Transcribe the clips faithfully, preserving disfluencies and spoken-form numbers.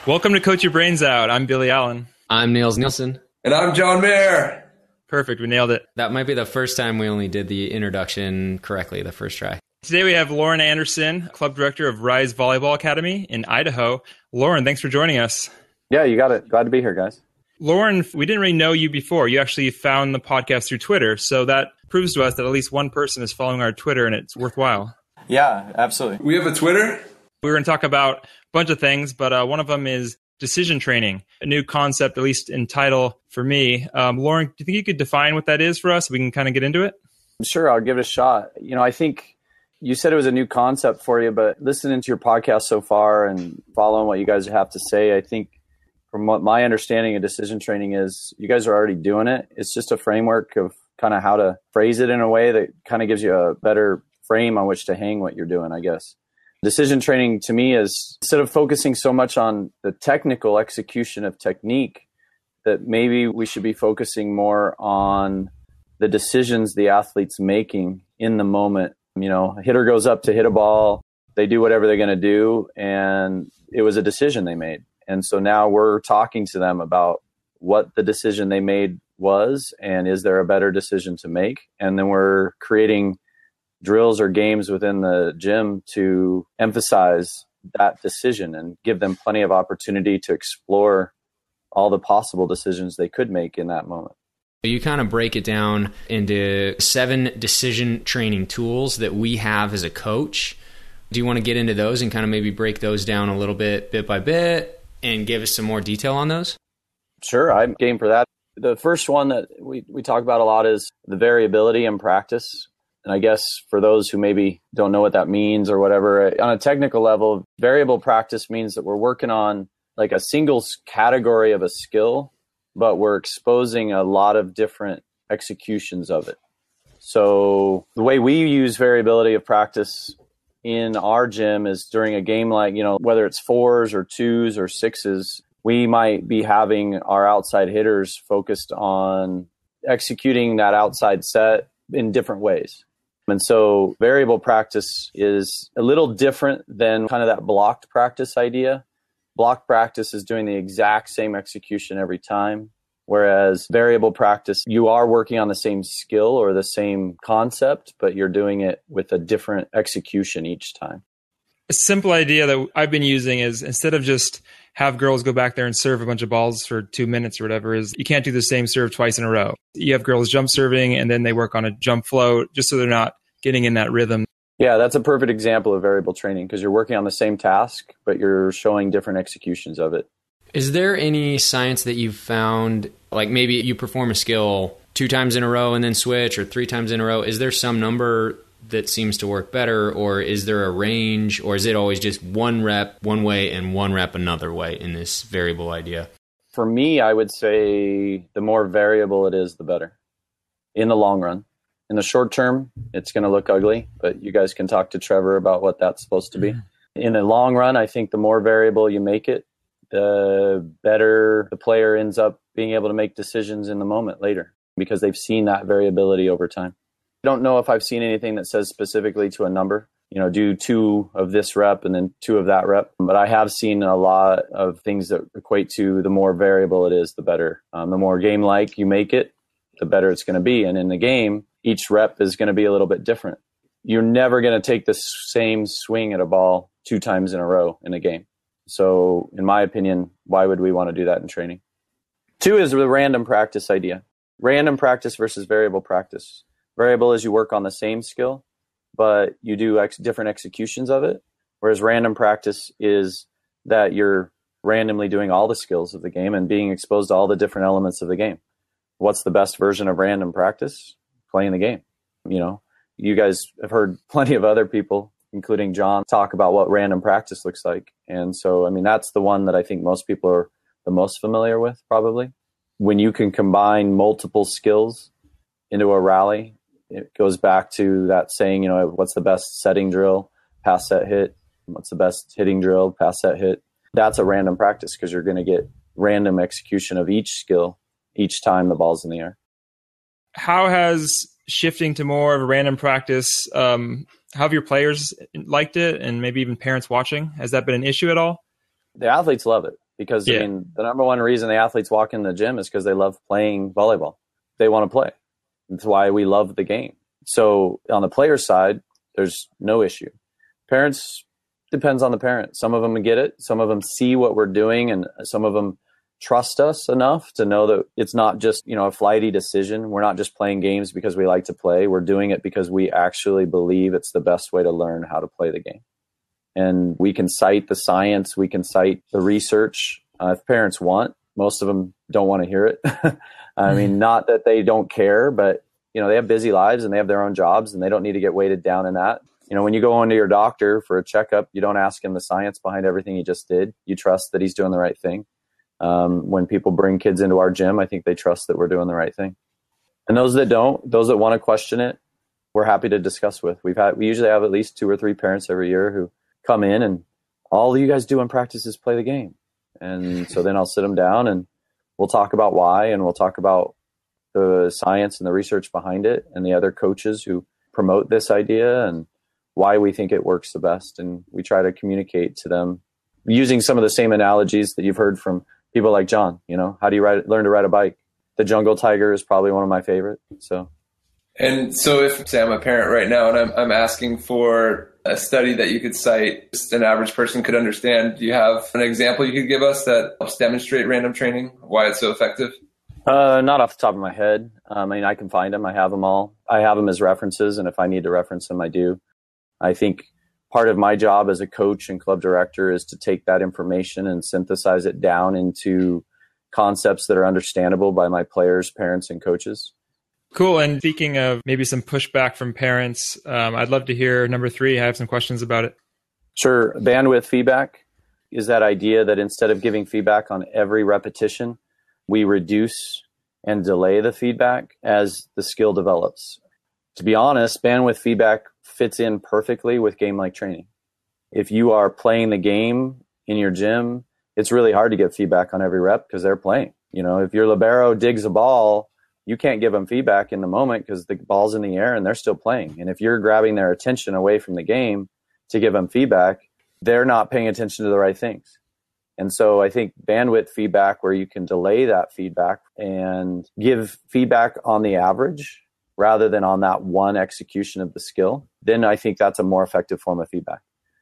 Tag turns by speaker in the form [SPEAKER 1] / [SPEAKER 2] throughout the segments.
[SPEAKER 1] Welcome to Coach Your Brains Out. I'm Billy Allen.
[SPEAKER 2] I'm Niels Nielsen.
[SPEAKER 3] And I'm John Mayer.
[SPEAKER 1] Perfect. We nailed it.
[SPEAKER 2] That might be the first time we only did the introduction correctly the first try.
[SPEAKER 1] Today we have Lauren Anderson, Club Director of Rise Volleyball Academy in Idaho. Lauren, thanks for joining us.
[SPEAKER 4] Yeah, you got it. Glad to be here, guys.
[SPEAKER 1] Lauren, we didn't really know you before. You actually found the podcast through Twitter. So that proves to us that at least one person is following our Twitter and it's worthwhile.
[SPEAKER 5] Yeah, absolutely.
[SPEAKER 3] We have a Twitter?
[SPEAKER 1] We're going to talk about a bunch of things, but uh, one of them is decision training, a new concept, at least in title for me. Um, Lauren, do you think you could define what that is for us so we can kind of get into it?
[SPEAKER 4] Sure, I'll give it a shot. You know, I think you said it was a new concept for you, but listening to your podcast so far and following what you guys have to say, I think from what my understanding of decision training is, you guys are already doing it. It's just a framework of kind of how to phrase it in a way that kind of gives you a better frame on which to hang what you're doing, I guess. Decision training to me is, instead of focusing so much on the technical execution of technique, that maybe we should be focusing more on the decisions the athlete's making in the moment. You know, a hitter goes up to hit a ball, they do whatever they're going to do, and it was a decision they made. And so now we're talking to them about what the decision they made was, and is there a better decision to make? And then we're creating drills or games within the gym to emphasize that decision and give them plenty of opportunity to explore all the possible decisions they could make in that moment.
[SPEAKER 2] You kind of break it down into seven decision training tools that we have as a coach. Do you want to get into those and kind of maybe break those down a little bit, bit by bit, and give us some more detail on those?
[SPEAKER 4] Sure, I'm game for that. The first one that we, we talk about a lot is the variability in practice. And I guess for those who maybe don't know what that means or whatever, on a technical level, variable practice means that we're working on like a single category of a skill, but we're exposing a lot of different executions of it. So the way we use variability of practice in our gym is during a game like, you know, whether it's fours or twos or sixes, we might be having our outside hitters focused on executing that outside set in different ways. And so variable practice is a little different than kind of that blocked practice idea. Block practice is doing the exact same execution every time, whereas variable practice, you are working on the same skill or the same concept, but you're doing it with a different execution each time.
[SPEAKER 1] A simple idea that I've been using is, instead of just have girls go back there and serve a bunch of balls for two minutes or whatever, is you can't do the same serve twice in a row. You have girls jump serving and then they work on a jump float just so they're not getting in that rhythm.
[SPEAKER 4] Yeah, that's a perfect example of variable training because you're working on the same task, but you're showing different executions of it.
[SPEAKER 2] Is there any science that you've found, like maybe you perform a skill two times in a row and then switch, or three times in a row? Is there some number that seems to work better, or is there a range, or is it always just one rep one way and one rep another way in this variable idea?
[SPEAKER 4] For me, I would say the more variable it is, the better in the long run. In the short term, it's going to look ugly, but you guys can talk to Trevor about what that's supposed to be. Mm-hmm. In the long run, I think the more variable you make it, the better the player ends up being able to make decisions in the moment later because they've seen that variability over time. I don't know if I've seen anything that says specifically to a number, you know, do two of this rep and then two of that rep. But I have seen a lot of things that equate to the more variable it is, the better. Um, the more game-like you make it, the better it's going to be. And in the game, each rep is going to be a little bit different. You're never going to take the same swing at a ball two times in a row in a game. So in my opinion, why would we want to do that in training? Two is the random practice idea. Random practice versus variable practice. Variable is you work on the same skill, but you do ex- different executions of it. Whereas random practice is that you're randomly doing all the skills of the game and being exposed to all the different elements of the game. What's the best version of random practice? Playing the game. You know, you guys have heard plenty of other people, including John, talk about what random practice looks like. And so, I mean, that's the one that I think most people are the most familiar with, probably. When you can combine multiple skills into a rally, it goes back to that saying, you know, what's the best setting drill, pass set hit? What's the best hitting drill, pass set hit? That's a random practice because you're going to get random execution of each skill each time the ball's in the air.
[SPEAKER 1] How has shifting to more of a random practice, um, how have your players liked it, and maybe even parents watching? Has that been an issue at all?
[SPEAKER 4] The athletes love it. because
[SPEAKER 1] Yeah.
[SPEAKER 4] I mean, the number one reason the athletes walk in the gym is because they love playing volleyball. They want to play. That's why we love the game. So on the player side, there's no issue. Parents, depends on the parent. Some of them get it. Some of them see what we're doing, and some of them trust us enough to know that it's not just, you know, a flighty decision. We're not just playing games because we like to play. We're doing it because we actually believe it's the best way to learn how to play the game. And we can cite the science. We can cite the research uh, if parents want. Most of them don't want to hear it. I mean, not that they don't care, but, you know, they have busy lives and they have their own jobs and they don't need to get weighted down in that. You know, when you go into your doctor for a checkup, you don't ask him the science behind everything he just did. You trust that he's doing the right thing. Um, when people bring kids into our gym, I think they trust that we're doing the right thing. And those that don't, those that want to question it, we're happy to discuss with. We've had, we usually have at least two or three parents every year who come in and all you guys do in practice is play the game. And so then I'll sit them down and we'll talk about why, and we'll talk about the science and the research behind it and the other coaches who promote this idea and why we think it works the best. And we try to communicate to them using some of the same analogies that you've heard from people like John. You know, how do you ride, learn to ride a bike? The jungle tiger is probably one of my favorite. So,
[SPEAKER 3] and so if, say, I'm a parent right now and I'm, I'm asking for a study that you could cite, just an average person could understand, do you have an example you could give us that helps demonstrate random training, why it's so effective?
[SPEAKER 4] Uh, not off the top of my head. Um, I mean, I can find them. I have them all. I have them as references, and if I need to reference them, I do. I think part of my job as a coach and club director is to take that information and synthesize it down into concepts that are understandable by my players, parents, and coaches.
[SPEAKER 1] Cool. And speaking of maybe some pushback from parents, um, I'd love to hear number three. I have some questions about it.
[SPEAKER 4] Sure. Bandwidth feedback is that idea that instead of giving feedback on every repetition, we reduce and delay the feedback as the skill develops. To be honest, bandwidth feedback fits in perfectly with game-like training. If you are playing the game in your gym, it's really hard to get feedback on every rep because they're playing. You know, if your libero digs a ball, you can't give them feedback in the moment because the ball's in the air and they're still playing. And if you're grabbing their attention away from the game to give them feedback, they're not paying attention to the right things. And so I think bandwidth feedback, where you can delay that feedback and give feedback on the average rather than on that one execution of the skill, then I think that's a more effective form of feedback.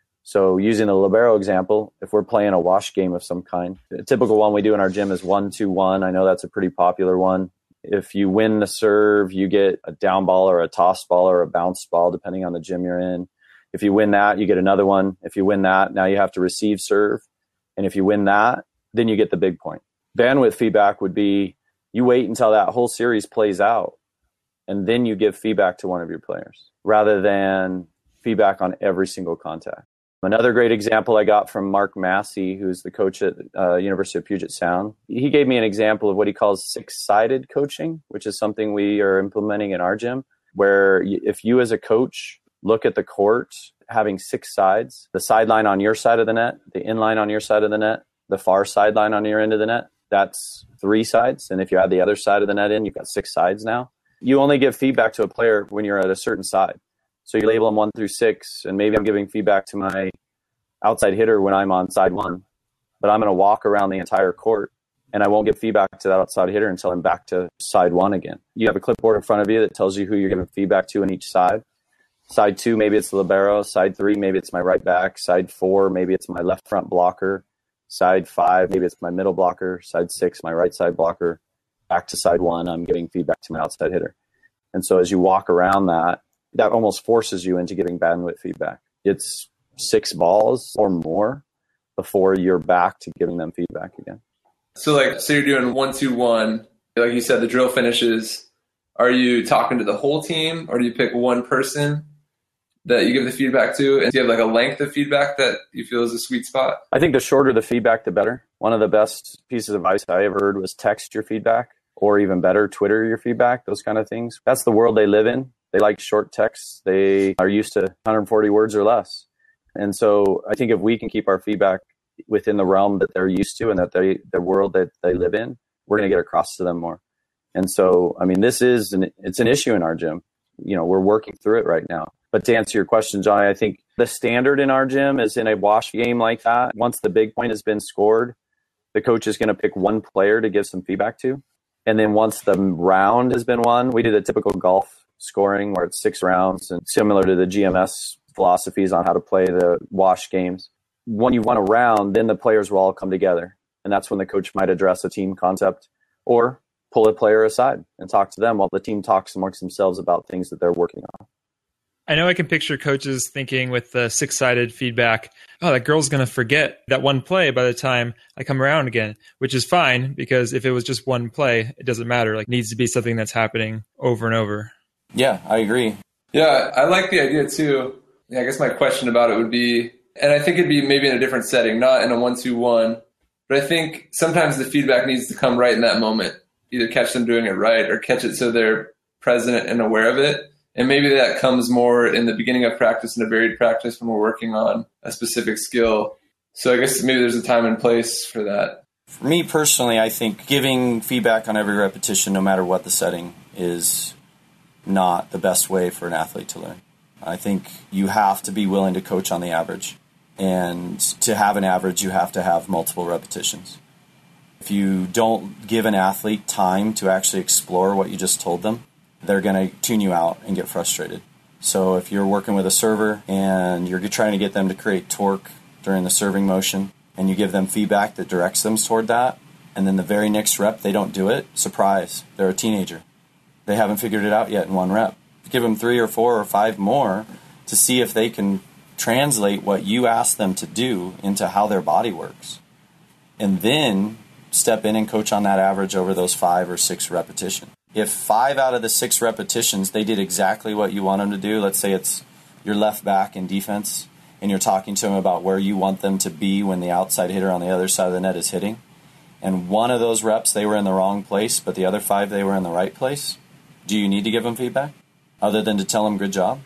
[SPEAKER 4] So using the libero example, if we're playing a wash game of some kind, a typical one we do in our gym is one, two, one. I know that's a pretty popular one. If you win the serve, you get a down ball or a toss ball or a bounce ball, depending on the gym you're in. If you win that, you get another one. If you win that, now you have to receive serve. And if you win that, then you get the big point. Bandwidth feedback would be you wait until that whole series plays out, and then you give feedback to one of your players rather than feedback on every single contact. Another great example I got from Mark Massey, who's the coach at uh, University of Puget Sound. He gave me an example of what he calls six-sided coaching, which is something we are implementing in our gym, where if you as a coach look at the court having six sides, the sideline on your side of the net, the inline on your side of the net, the far sideline on your end of the net, that's three sides. And if you add the other side of the net in, you've got six sides now. You only give feedback to a player when you're at a certain side. So you label them one through six, and maybe I'm giving feedback to my outside hitter when I'm on side one, but I'm going to walk around the entire court and I won't give feedback to that outside hitter until I'm back to side one again. You have a clipboard in front of you that tells you who you're giving feedback to in each side. Side two, maybe it's the libero. Side three, maybe it's my right back. Side four, maybe it's my left front blocker. Side five, maybe it's my middle blocker. Side six, my right side blocker. Back to side one, I'm giving feedback to my outside hitter. And so as you walk around that, that almost forces you into giving bandwidth feedback. It's six balls or more before you're back to giving them feedback again.
[SPEAKER 3] So like, so you're doing one, two, one, like you said, the drill finishes. Are you talking to the whole team, or do you pick one person that you give the feedback to? And do you have like a length of feedback that you feel is a sweet spot?
[SPEAKER 4] I think the shorter the feedback, the better. One of the best pieces of advice I ever heard was text your feedback, or even better, Twitter your feedback, those kind of things. That's the world they live in. They like short texts. They are used to one hundred forty words or less. And so I think if we can keep our feedback within the realm that they're used to and that they, the world that they live in, we're going to get across to them more. And so, I mean, this is, an, it's an issue in our gym. You know, we're working through it right now. But to answer your question, Johnny, I think the standard in our gym is in a wash game like that. Once the big point has been scored, the coach is going to pick one player to give some feedback to. And then once the round has been won, we do the typical golf scoring where it's six rounds and similar to the G M S philosophies on how to play the wash games. When you won a round, then the players will all come together. And that's when the coach might address a team concept or pull a player aside and talk to them while the team talks amongst themselves about things that they're working on.
[SPEAKER 1] I know I can picture coaches thinking with the six-sided feedback, oh, that girl's going to forget that one play by the time I come around again, which is fine because if it was just one play, it doesn't matter. Like, it needs to be something that's happening over and over.
[SPEAKER 5] Yeah, I agree.
[SPEAKER 3] Yeah, I like the idea too. Yeah, I guess my question about it would be, and I think it'd be maybe in a different setting, not in a one two one, but I think sometimes the feedback needs to come right in that moment. Either catch them doing it right or catch it so they're present and aware of it. And maybe that comes more in the beginning of practice and a varied practice when we're working on a specific skill. So I guess maybe there's a time and place for that.
[SPEAKER 5] For me personally, I think giving feedback on every repetition, no matter what the setting, is not the best way for an athlete to learn. I think you have to be willing to coach on the average. And to have an average, you have to have multiple repetitions. If you don't give an athlete time to actually explore what you just told them, they're going to tune you out and get frustrated. So if you're working with a server and you're trying to get them to create torque during the serving motion and you give them feedback that directs them toward that, and then the very next rep they don't do it, surprise, they're a teenager. They haven't figured it out yet in one rep. Give them three or four or five more to see if they can translate what you ask them to do into how their body works. And then step in and coach on that average over those five or six repetitions. If five out of the six repetitions, they did exactly what you want them to do, let's say it's your left back in defense, and you're talking to them about where you want them to be when the outside hitter on the other side of the net is hitting, and one of those reps they were in the wrong place, but the other five they were in the right place, do you need to give them feedback other than to tell them good job?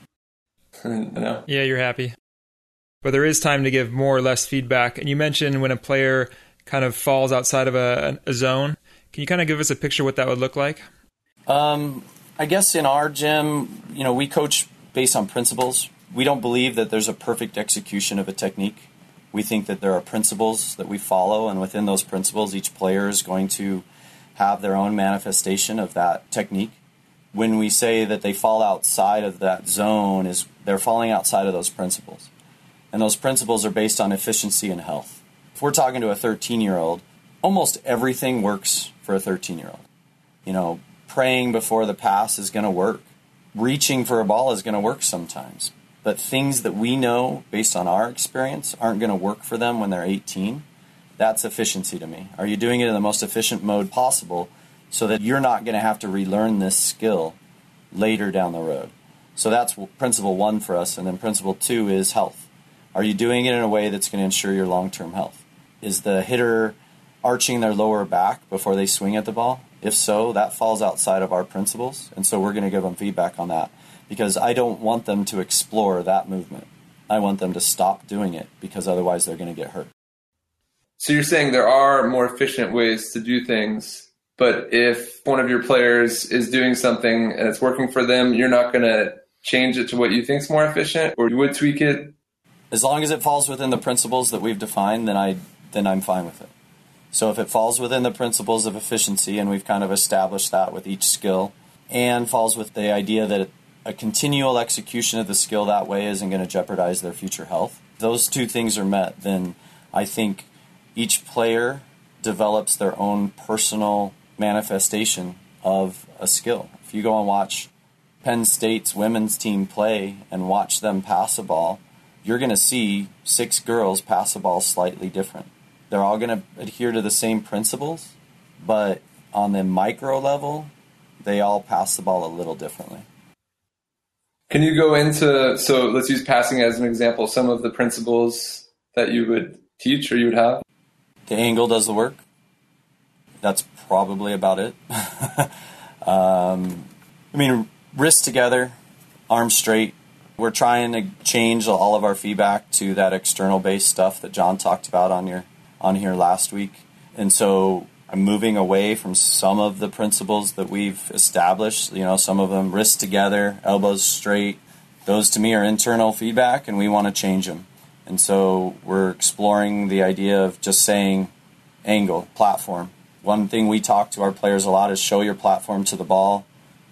[SPEAKER 3] No.
[SPEAKER 1] Yeah, you're happy. But there is time to give more or less feedback. And you mentioned when a player kind of falls outside of a, a zone. Can you kind of give us a picture what that would look like?
[SPEAKER 5] Um, I guess in our gym, you know, we coach based on principles. We don't believe that there's a perfect execution of a technique. We think that there are principles that we follow, and within those principles, each player is going to have their own manifestation of that technique. When we say that they fall outside of that zone, is they're falling outside of those principles. And those principles are based on efficiency and health. If we're talking to a thirteen-year-old, almost everything works for a thirteen-year-old. You know, praying before the pass is going to work. Reaching for a ball is going to work sometimes. But things that we know based on our experience aren't going to work for them when they're eighteen. That's efficiency to me. Are you doing it in the most efficient mode possible so that you're not going to have to relearn this skill later down the road? So that's principle one for us. And then principle two is health. Are you doing it in a way that's going to ensure your long-term health? Is the hitter arching their lower back before they swing at the ball? If so, that falls outside of our principles, and so we're going to give them feedback on that because I don't want them to explore that movement. I want them to stop doing it because otherwise they're going to get hurt.
[SPEAKER 3] So you're saying there are more efficient ways to do things, but if one of your players is doing something and it's working for them, you're not going to change it to what you think is more efficient, or you would tweak it?
[SPEAKER 5] As long as it falls within the principles that we've defined, then I then I'm fine with it. So if it falls within the principles of efficiency, and we've kind of established that with each skill, and falls with the idea that a continual execution of the skill that way isn't going to jeopardize their future health, those two things are met, then I think each player develops their own personal manifestation of a skill. If you go and watch Penn State's women's team play and watch them pass a ball, you're going to see six girls pass a ball slightly different. They're all going to adhere to the same principles, but on the micro level, they all pass the ball a little differently.
[SPEAKER 3] Can you go into, so let's use passing as an example, some of the principles that you would teach or you would have?
[SPEAKER 5] The angle does the work. That's probably about it. um, I mean, wrists together, arms straight. We're trying to change all of our feedback to that external-based stuff that John talked about on your on here last week. And so I'm moving away from some of the principles that we've established. You know, some of them wrists together, elbows straight. Those to me are internal feedback, and we want to change them. And so we're exploring the idea of just saying, angle, platform. One thing we talk to our players a lot is show your platform to the ball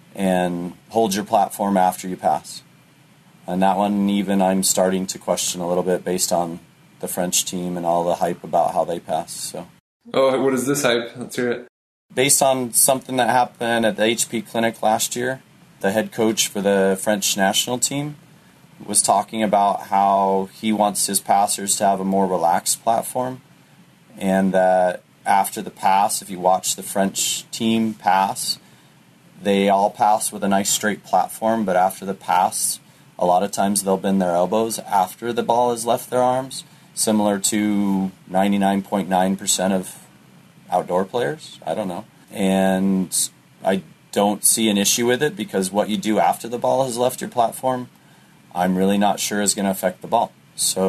[SPEAKER 5] and hold your platform after you pass. And that one even I'm starting to question a little bit based on the French team and all the hype about how they pass. So,
[SPEAKER 3] oh, what is this hype? Let's hear it.
[SPEAKER 5] Based on something that happened at the H P Clinic last year, the head coach for the French national team was talking about how he wants his passers to have a more relaxed platform, and that after the pass, if you watch the French team pass, they all pass with a nice straight platform, but after the pass, a lot of times they'll bend their elbows after the ball has left their arms, similar to ninety-nine point nine percent of outdoor players. I don't know. And I don't see an issue with it because what you do after the ball has left your platform, I'm really not sure is going to affect the ball.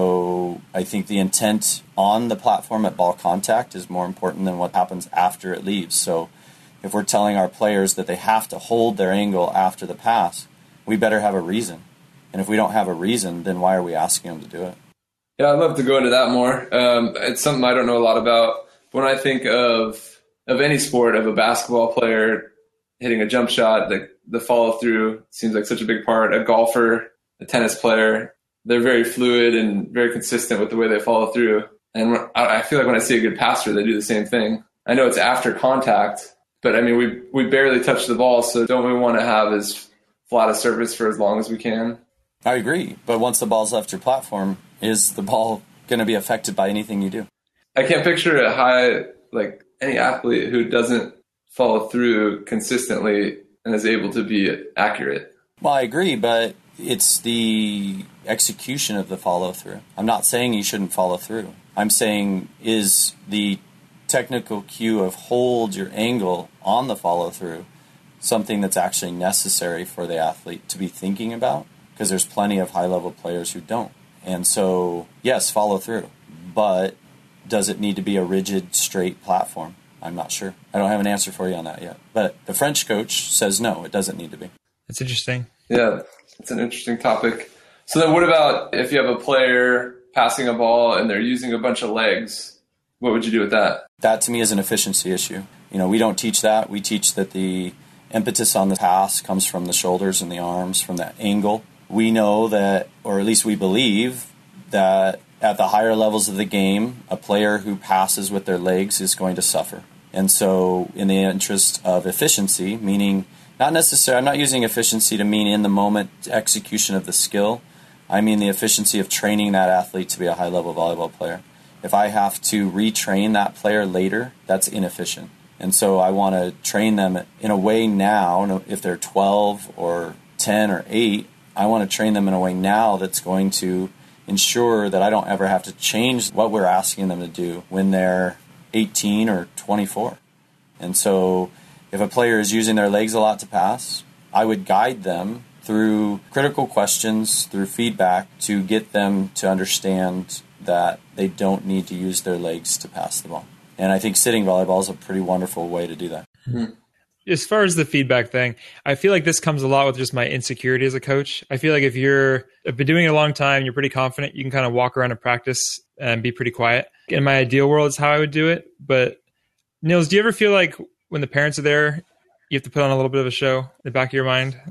[SPEAKER 5] So I think the intent on the platform at ball contact is more important than what happens after it leaves. So if we're telling our players that they have to hold their angle after the pass, we better have a reason. And if we don't have a reason, then why are we asking them to do it?
[SPEAKER 3] Yeah, I'd love to go into that more. Um, it's something I don't know a lot about. When I think of of any sport, of a basketball player hitting a jump shot, the, the follow-through seems like such a big part. A golfer, a tennis player, they're very fluid and very consistent with the way they follow through. And I feel like when I see a good passer, they do the same thing. I know it's after contact, but I mean, we we barely touch the ball, so don't we want to have as flat a surface for as long as we can?
[SPEAKER 5] I agree, but once the ball's left your platform, is the ball going to be affected by anything you do?
[SPEAKER 3] I can't picture a high, like any athlete who doesn't follow through consistently and is able to be accurate.
[SPEAKER 5] Well, I agree, but it's the execution of the follow through. I'm not saying you shouldn't follow through. I'm saying is the technical cue of hold your angle on the follow through something that's actually necessary for the athlete to be thinking about? Because there's plenty of high level players who don't. And so, yes, follow through, but does it need to be a rigid, straight platform? I'm not sure. I don't have an answer for you on that yet. But the French coach says no, it doesn't need to be.
[SPEAKER 1] That's interesting.
[SPEAKER 3] Yeah, it's an interesting topic. So then what about if you have a player passing a ball and they're using a bunch of legs? What would you do with that?
[SPEAKER 5] That to me is an efficiency issue. You know, we don't teach that. We teach that the impetus on the pass comes from the shoulders and the arms, from that angle. We know that, or at least we believe, that at the higher levels of the game, a player who passes with their legs is going to suffer. And so in the interest of efficiency, meaning not necessarily, I'm not using efficiency to mean in the moment execution of the skill. I mean the efficiency of training that athlete to be a high-level volleyball player. If I have to retrain that player later, that's inefficient. And so I want to train them in a way now, if they're twelve or ten or eight, I want to train them in a way now that's going to ensure that I don't ever have to change what we're asking them to do when they're eighteen or twenty-four. And so if a player is using their legs a lot to pass, I would guide them through critical questions, through feedback, to get them to understand that they don't need to use their legs to pass the ball. And I think sitting volleyball is a pretty wonderful way to do that.
[SPEAKER 3] Mm-hmm.
[SPEAKER 1] As far as the feedback thing, I feel like this comes a lot with just my insecurity as a coach. I feel like if you're have been doing it a long time, you're pretty confident, you can kind of walk around and practice and be pretty quiet. In my ideal world is how I would do it. But Nils, do you ever feel like when the parents are there, you have to put on a little bit of a show in the back of your mind?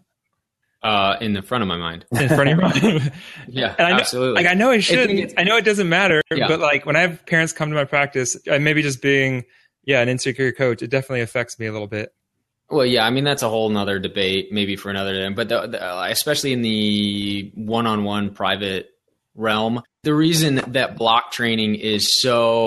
[SPEAKER 2] Uh, in the front of my mind.
[SPEAKER 1] In front of your mind.
[SPEAKER 2] Yeah,
[SPEAKER 1] and I know,
[SPEAKER 2] absolutely.
[SPEAKER 1] Like I know I should. I know it doesn't matter,
[SPEAKER 2] yeah.
[SPEAKER 1] But like when I have parents come to my practice, I maybe just being yeah an insecure coach, it definitely affects me a little bit.
[SPEAKER 2] Well, yeah, I mean, that's a whole nother debate, maybe for another day. But the, the, especially in the one-on-one private realm, the reason that block training is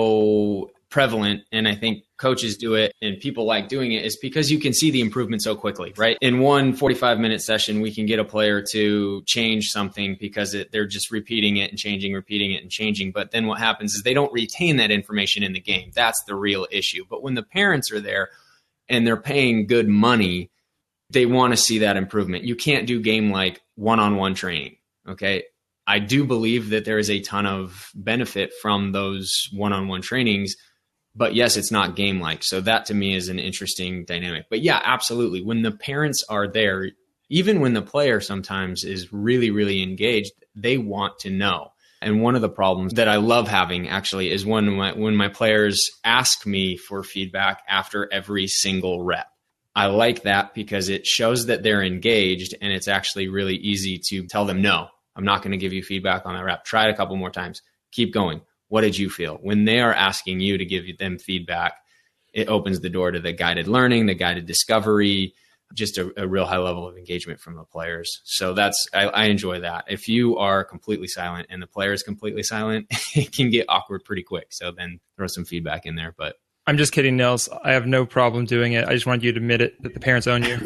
[SPEAKER 2] so prevalent, and I think coaches do it and people like doing it, is because you can see the improvement so quickly, right? In one forty-five minute session, we can get a player to change something because it, they're just repeating it and changing, repeating it and changing. But then what happens is they don't retain that information in the game. That's the real issue. But when the parents are there, and they're paying good money, they want to see that improvement. You can't do game-like one-on-one training, okay? I do believe that there is a ton of benefit from those one-on-one trainings, but yes, it's not game-like. So that to me is an interesting dynamic. But yeah, absolutely. When the parents are there, even when the player sometimes is really, really engaged, they want to know. And one of the problems that I love having actually is when my, when my players ask me for feedback after every single rep. I like that because it shows that they're engaged, and it's actually really easy to tell them, no, I'm not going to give you feedback on that rep. Try it a couple more times. Keep going. What did you feel? When they are asking you to give them feedback, it opens the door to the guided learning, the guided discovery, just a, a real high level of engagement from the players. So that's, I, I enjoy that. If you are completely silent and the player is completely silent, it can get awkward pretty quick. So then throw some feedback in there. But
[SPEAKER 1] I'm just kidding, Nils. I have no problem doing it. I just wanted you to admit it, that the parents own you.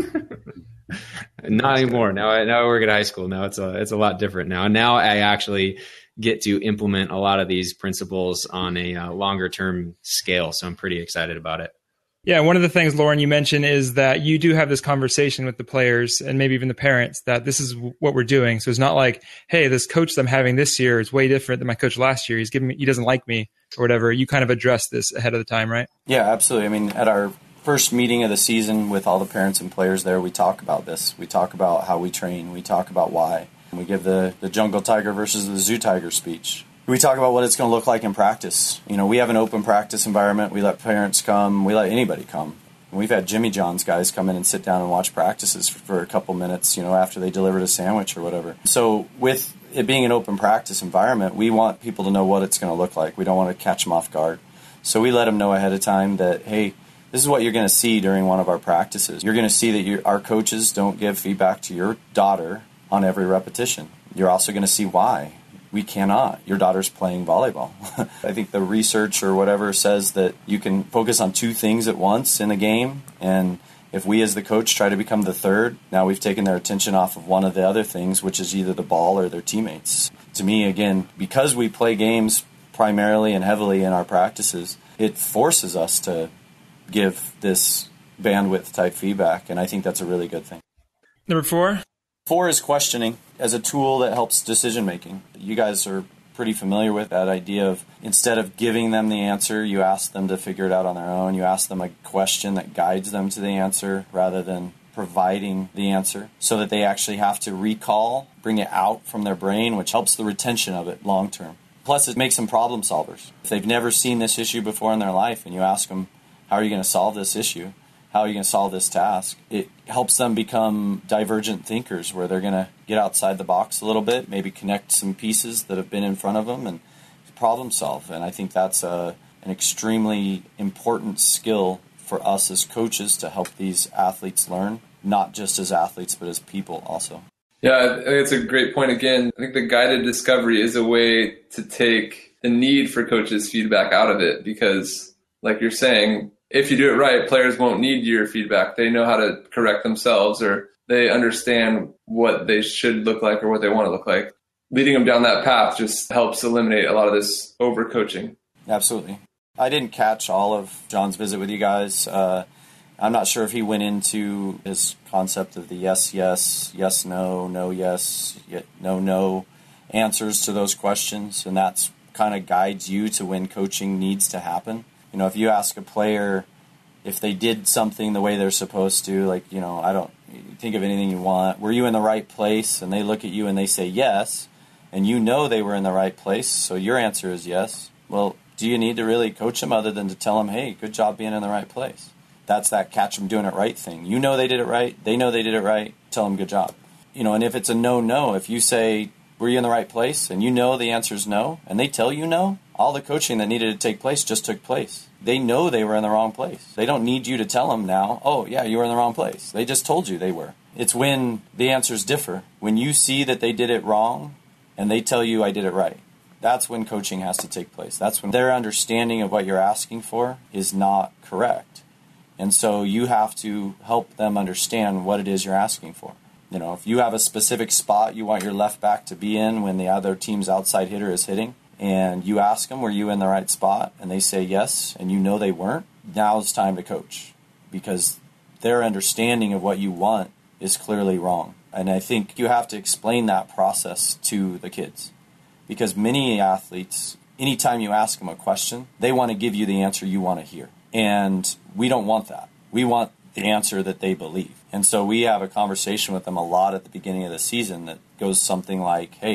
[SPEAKER 2] Not anymore. Now I, now I work at high school. Now it's a, it's a lot different now. Now I actually get to implement a lot of these principles on a uh, longer term scale. So I'm pretty excited about it.
[SPEAKER 1] Yeah, one of the things, Lauren, you mentioned is that you do have this conversation with the players and maybe even the parents that this is what we're doing. So it's not like, hey, this coach that I'm having this year is way different than my coach last year. He's giving me, he doesn't like me or whatever. You kind of address this ahead of the time, right?
[SPEAKER 5] Yeah, absolutely. I mean, at our first meeting of the season with all the parents and players there, we talk about this. We talk about how we train. We talk about why. We give the, the jungle tiger versus the zoo tiger speech. We talk about what it's going to look like in practice. You know, we have an open practice environment. We let parents come. We let anybody come. And we've had Jimmy John's guys come in and sit down and watch practices for, for a couple minutes, you know, after they delivered a sandwich or whatever. So with it being an open practice environment, we want people to know what it's going to look like. We don't want to catch them off guard. So we let them know ahead of time that, hey, this is what you're going to see during one of our practices. You're going to see that you, our coaches don't give feedback to your daughter on every repetition. You're also going to see why. We cannot. Your daughter's playing volleyball. I think the research or whatever says that you can focus on two things at once in a game, and if we as the coach try to become the third, now we've taken their attention off of one of the other things, which is either the ball or their teammates. To me, again, because we play games primarily and heavily in our practices, it forces us to give this bandwidth type feedback, and I think that's a really good thing.
[SPEAKER 1] Number four?
[SPEAKER 5] Four is questioning as a tool that helps decision making. You guys are pretty familiar with that idea of instead of giving them the answer, you ask them to figure it out on their own. You ask them a question that guides them to the answer rather than providing the answer, so that they actually have to recall, bring it out from their brain, which helps the retention of it long term. Plus, it makes them problem solvers. If they've never seen this issue before in their life and you ask them, how are you going to solve this issue? How are you going to solve this task? It helps them become divergent thinkers where they're going to get outside the box a little bit, maybe connect some pieces that have been in front of them and problem solve. And I think that's a, an extremely important skill for us as coaches to help these athletes learn, not just as athletes, but as people also.
[SPEAKER 3] Yeah, I think it's a great point again. I think the guided discovery is a way to take the need for coaches' feedback out of it because, like you're saying, if you do it right, players won't need your feedback. They know how to correct themselves, or they understand what they should look like or what they want to look like. Leading them down that path just helps eliminate a lot of this overcoaching.
[SPEAKER 5] Absolutely. I didn't catch all of John's visit with you guys. Uh, I'm not sure if he went into his concept of the yes, yes, yes, no, no, yes, no, no answers to those questions, and that's kind of guides you to when coaching needs to happen. You know, if you ask a player if they did something the way they're supposed to, like, you know, I don't think of anything you want. Were you in the right place? And they look at you and they say yes, and you know they were in the right place, so your answer is yes. Well, do you need to really coach them other than to tell them, hey, good job being in the right place? That's that catch them doing it right thing. You know they did it right. They know they did it right. Tell them good job. You know, and if it's a no-no, if you say, were you in the right place? And you know the answer is no, and they tell you no, all the coaching that needed to take place just took place. They know they were in the wrong place. They don't need you to tell them now, oh, yeah, you were in the wrong place. They just told you they were. It's when the answers differ. When you see that they did it wrong and they tell you I did it right. That's when coaching has to take place. That's when their understanding of what you're asking for is not correct. And so you have to help them understand what it is you're asking for. You know, if you have a specific spot you want your left back to be in when the other team's outside hitter is hitting, and you ask them, were you in the right spot? And they say yes, and you know they weren't, now it's time to coach, because their understanding of what you want is clearly wrong. And I think you have to explain that process to the kids, because many athletes, anytime you ask them a question, they want to give you the answer you want to hear. And we don't want that. We want the answer that they believe. And so we have a conversation with them a lot at the beginning of the season that goes something like, hey,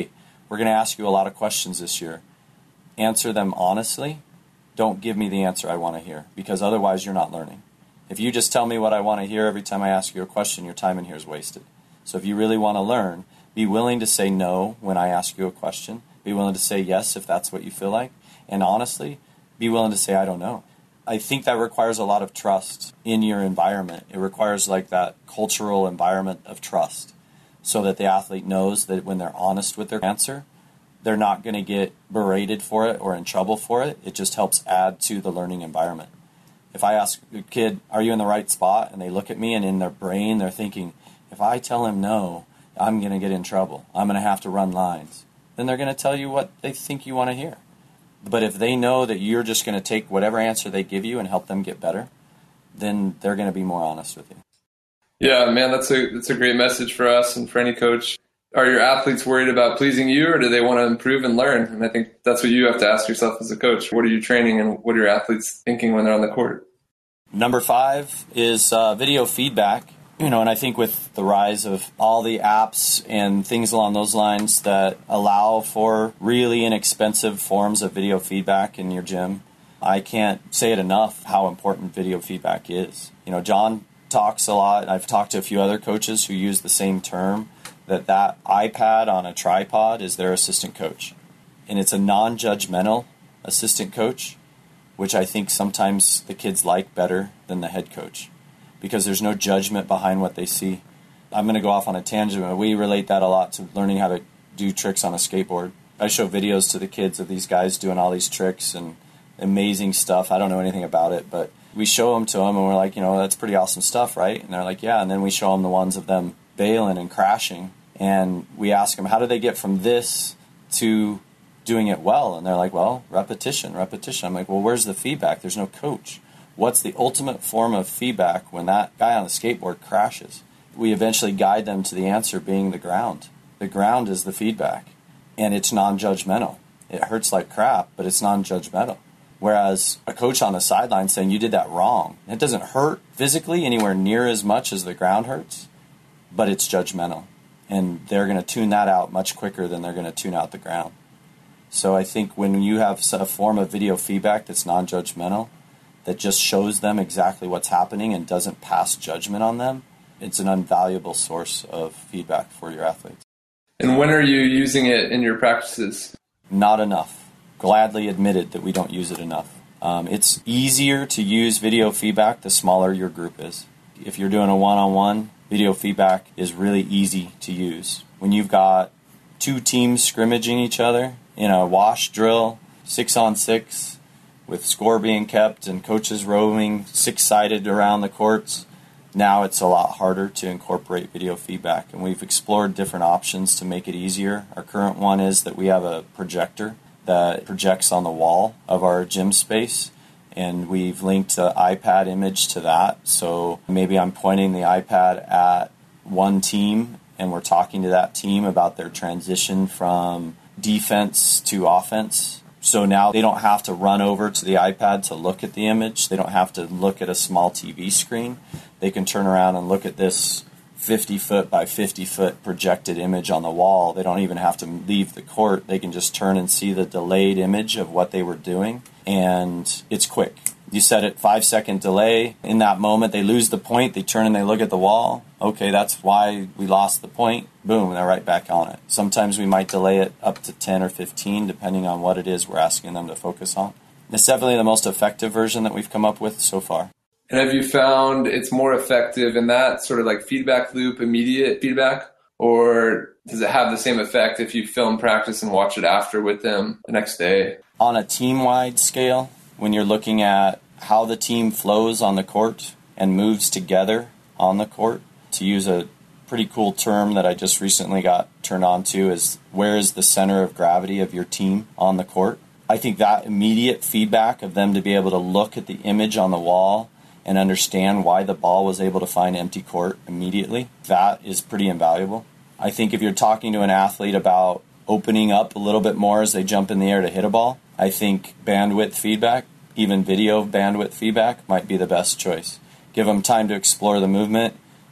[SPEAKER 5] we're going to ask you a lot of questions this year. Answer them honestly. Don't give me the answer I want to hear, because otherwise you're not learning. If you just tell me what I want to hear every time I ask you a question, your time in here is wasted. So if you really want to learn, be willing to say no when I ask you a question. Be willing to say yes if that's what you feel like. And honestly, be willing to say, I don't know. I think that requires a lot of trust in your environment. It requires like that cultural environment of trust so that the athlete knows that when they're honest with their answer, they're not going to get berated for it or in trouble for it. It just helps add to the learning environment. If I ask a kid, are you in the right spot? And they look at me and in their brain they're thinking, if I tell him no, I'm going to get in trouble. I'm going to have to run lines. Then they're going to tell you what they think you want to hear. But if they know that you're just going to take whatever answer they give you and help them get better, then they're going to be more honest with you.
[SPEAKER 3] Yeah, man, that's a that's a great message for us and for any coach. Are your athletes worried about pleasing you, or do they want to improve and learn? And I think that's what you have to ask yourself as a coach. What are you training, and what are your athletes thinking when they're on the court?
[SPEAKER 5] Number five is uh, video feedback. You know, and I think with the rise of all the apps and things along those lines that allow for really inexpensive forms of video feedback in your gym, I can't say it enough how important video feedback is. You know, John talks a lot. I've talked to a few other coaches who use the same term, that that iPad on a tripod is their assistant coach. And it's a non-judgmental assistant coach, which I think sometimes the kids like better than the head coach, because there's no judgment behind what they see. I'm going to go off on a tangent, but we relate that a lot to learning how to do tricks on a skateboard. I show videos to the kids of these guys doing all these tricks and amazing stuff. I don't know anything about it, but we show them to them, and we're like, you know, that's pretty awesome stuff, right? And they're like, yeah. And then we show them the ones of them bailing and crashing, and we ask them, how do they get from this to doing it well? And they're like, well, repetition, repetition. I'm like, well, where's the feedback? There's no coach. What's the ultimate form of feedback when that guy on the skateboard crashes? We eventually guide them to the answer being the ground. The ground is the feedback, and it's non-judgmental. It hurts like crap, but it's non-judgmental. Whereas a coach on the sideline saying you did that wrong, it doesn't hurt physically anywhere near as much as the ground hurts, but it's judgmental. And they're going to tune that out much quicker than they're going to tune out the ground. So I think when you have a form of video feedback that's non-judgmental, that just shows them exactly what's happening and doesn't pass judgment on them, it's an invaluable source of feedback for your athletes.
[SPEAKER 3] And when are you using it in your practices?
[SPEAKER 5] Not enough. Gladly admitted that we don't use it enough. Um, it's easier to use video feedback the smaller your group is. If you're doing a one-on-one, video feedback is really easy to use. When you've got two teams scrimmaging each other in a wash drill, six on six, with score being kept and coaches roaming six-sided around the courts, now it's a lot harder to incorporate video feedback. And we've explored different options to make it easier. Our current one is that we have a projector that projects on the wall of our gym space, and we've linked the iPad image to that. So maybe I'm pointing the iPad at one team, and we're talking to that team about their transition from defense to offense. So now they don't have to run over to the iPad to look at the image. They don't have to look at a small T V screen. They can turn around and look at this fifty foot by fifty foot projected image on the wall. They don't even have to leave the court. They can just turn and see the delayed image of what they were doing, and it's quick. You set it five second delay. In that moment, they lose the point. They turn and they look at the wall. Okay, that's why we lost the point. Boom, they're right back on it. Sometimes we might delay it up to ten or fifteen, depending on what it is we're asking them to focus on. It's definitely the most effective version that we've come up with so far.
[SPEAKER 3] And have you found it's more effective in that sort of like feedback loop, immediate feedback, or does it have the same effect if you film practice and watch it after with them the next day?
[SPEAKER 5] On a team-wide scale, when you're looking at how the team flows on the court and moves together on the court, to use a pretty cool term that I just recently got turned on to, is where is the center of gravity of your team on the court? I think that immediate feedback of them to be able to look at the image on the wall and understand why the ball was able to find empty court immediately, that is pretty invaluable. I think if you're talking to an athlete about opening up a little bit more as they jump in the air to hit a ball, I think bandwidth feedback, even video bandwidth feedback, might be the best choice. Give them time to explore the movement,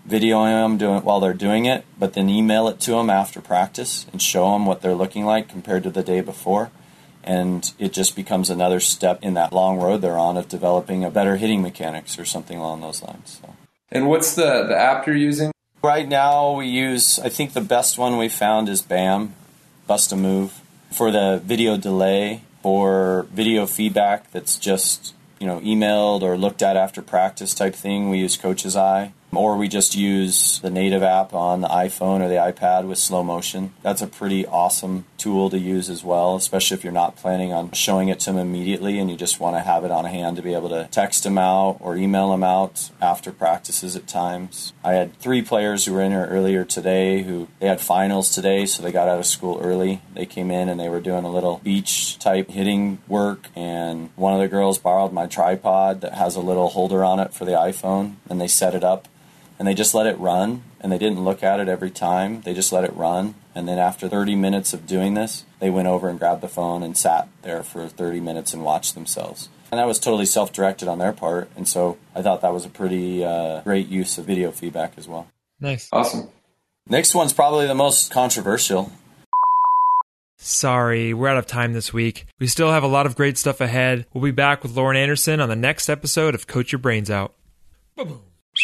[SPEAKER 5] videoing them doing while they're doing it, but then email it to them after practice and show them what they're looking like compared to the day before. And it just becomes another step in that long road they're on of developing a better hitting mechanics or something along those lines. So.
[SPEAKER 3] And what's the, the app you're using?
[SPEAKER 5] Right now we use, I think the best one we found is BAM, Bust a Move. For the video delay, for video feedback that's just, you know, emailed or looked at after practice type thing, we use Coach's Eye. Or we just use the native app on the iPhone or the iPad with slow motion. That's a pretty awesome tool to use as well, especially if you're not planning on showing it to them immediately and you just want to have it on hand to be able to text them out or email them out after practices at times. I had three players who were in here earlier today who they had finals today, so they got out of school early. They came in and they were doing a little beach type hitting work, and one of the girls borrowed my tripod that has a little holder on it for the iPhone, and they set it up. And they just let it run, and they didn't look at it every time. They just let it run. And then after thirty minutes of doing this, they went over and grabbed the phone and sat there for thirty minutes and watched themselves. And that was totally self-directed on their part. And so I thought that was a pretty uh, great use of video feedback as well.
[SPEAKER 1] Nice.
[SPEAKER 3] Awesome.
[SPEAKER 5] Next one's probably the most controversial.
[SPEAKER 1] Sorry, we're out of time this week. We still have a lot of great stuff ahead. We'll be back with Lauren Anderson on the next episode of Coach Your Brains Out. Boom.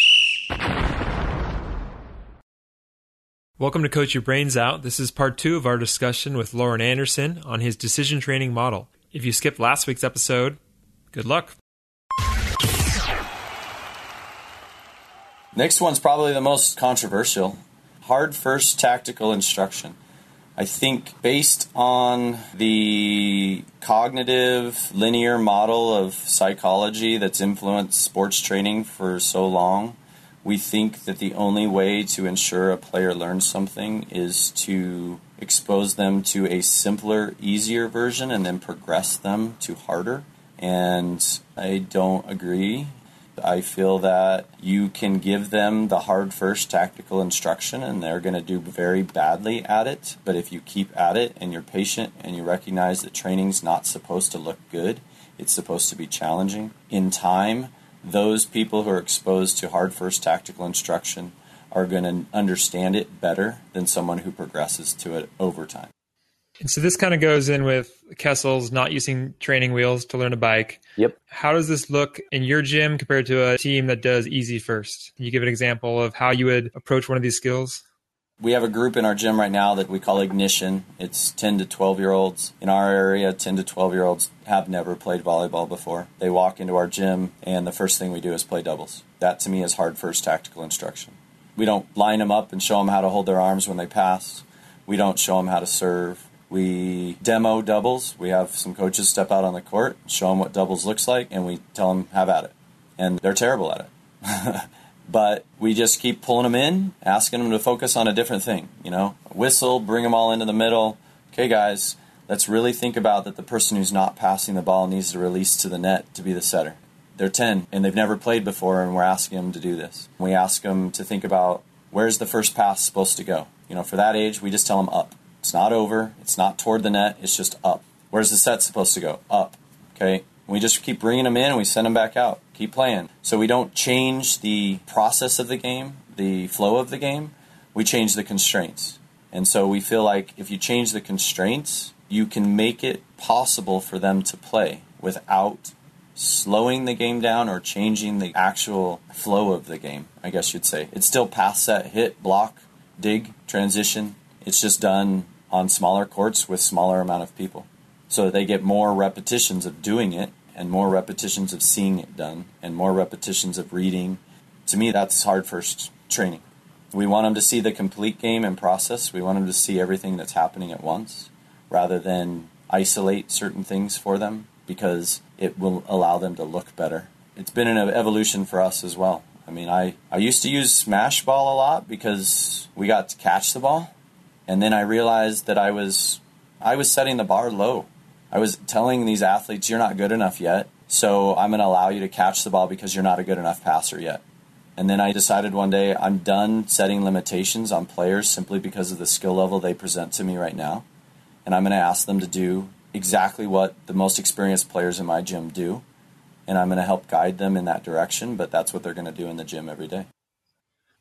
[SPEAKER 1] Welcome to Coach Your Brains Out. This is part two of our discussion with Lauren Anderson on his decision training model. If you skipped last week's episode, good luck.
[SPEAKER 5] Next one's probably the most controversial. Hard first tactical instruction. I think based on the cognitive linear model of psychology that's influenced sports training for so long, we think that the only way to ensure a player learns something is to expose them to a simpler, easier version and then progress them to harder. And I don't agree. I feel that you can give them the hard first tactical instruction and they're going to do very badly at it. But if you keep at it and you're patient and you recognize that training's not supposed to look good, it's supposed to be challenging, in time, those people who are exposed to hard first tactical instruction are going to understand it better than someone who progresses to it over time.
[SPEAKER 1] And so this kind of goes in with Kessel's not using training wheels to learn a bike.
[SPEAKER 4] Yep.
[SPEAKER 1] How does this look in your gym compared to a team that does easy first? Can you give an example of how you would approach one of these skills?
[SPEAKER 5] We have a group in our gym right now that we call Ignition. It's ten to twelve year olds. In our area, ten to twelve year olds have never played volleyball before. They walk into our gym and the first thing we do is play doubles. That to me is hard first tactical instruction. We don't line them up and show them how to hold their arms when they pass. We don't show them how to serve. We demo doubles. We have some coaches step out on the court, show them what doubles looks like, and we tell them have at it. And they're terrible at it. But we just keep pulling them in, asking them to focus on a different thing, you know. Whistle, bring them all into the middle. Okay, guys, let's really think about that the person who's not passing the ball needs to release to the net to be the setter. They're ten, and they've never played before, and we're asking them to do this. We ask them to think about where's the first pass supposed to go. You know, for that age, we just tell them up. It's not over. It's not toward the net. It's just up. Where's the set supposed to go? Up. Okay? We just keep bringing them in and we send them back out. Keep playing. So we don't change the process of the game, the flow of the game. We change the constraints. And so we feel like if you change the constraints, you can make it possible for them to play without slowing the game down or changing the actual flow of the game, I guess you'd say. It's still pass, set, hit, block, dig, transition. It's just done on smaller courts with smaller amount of people. So they get more repetitions of doing it and more repetitions of seeing it done and more repetitions of reading. To me, that's hard first training. We want them to see the complete game and process. We want them to see everything that's happening at once rather than isolate certain things for them because it will allow them to look better. It's been an evolution for us as well. I mean, I, I used to use smash ball a lot because we got to catch the ball. And then I realized that I was I was setting the bar low. I was telling these athletes, you're not good enough yet, so I'm going to allow you to catch the ball because you're not a good enough passer yet. And then I decided one day I'm done setting limitations on players simply because of the skill level they present to me right now. And I'm going to ask them to do exactly what the most experienced players in my gym do. And I'm going to help guide them in that direction, but that's what they're going to do in the gym every day.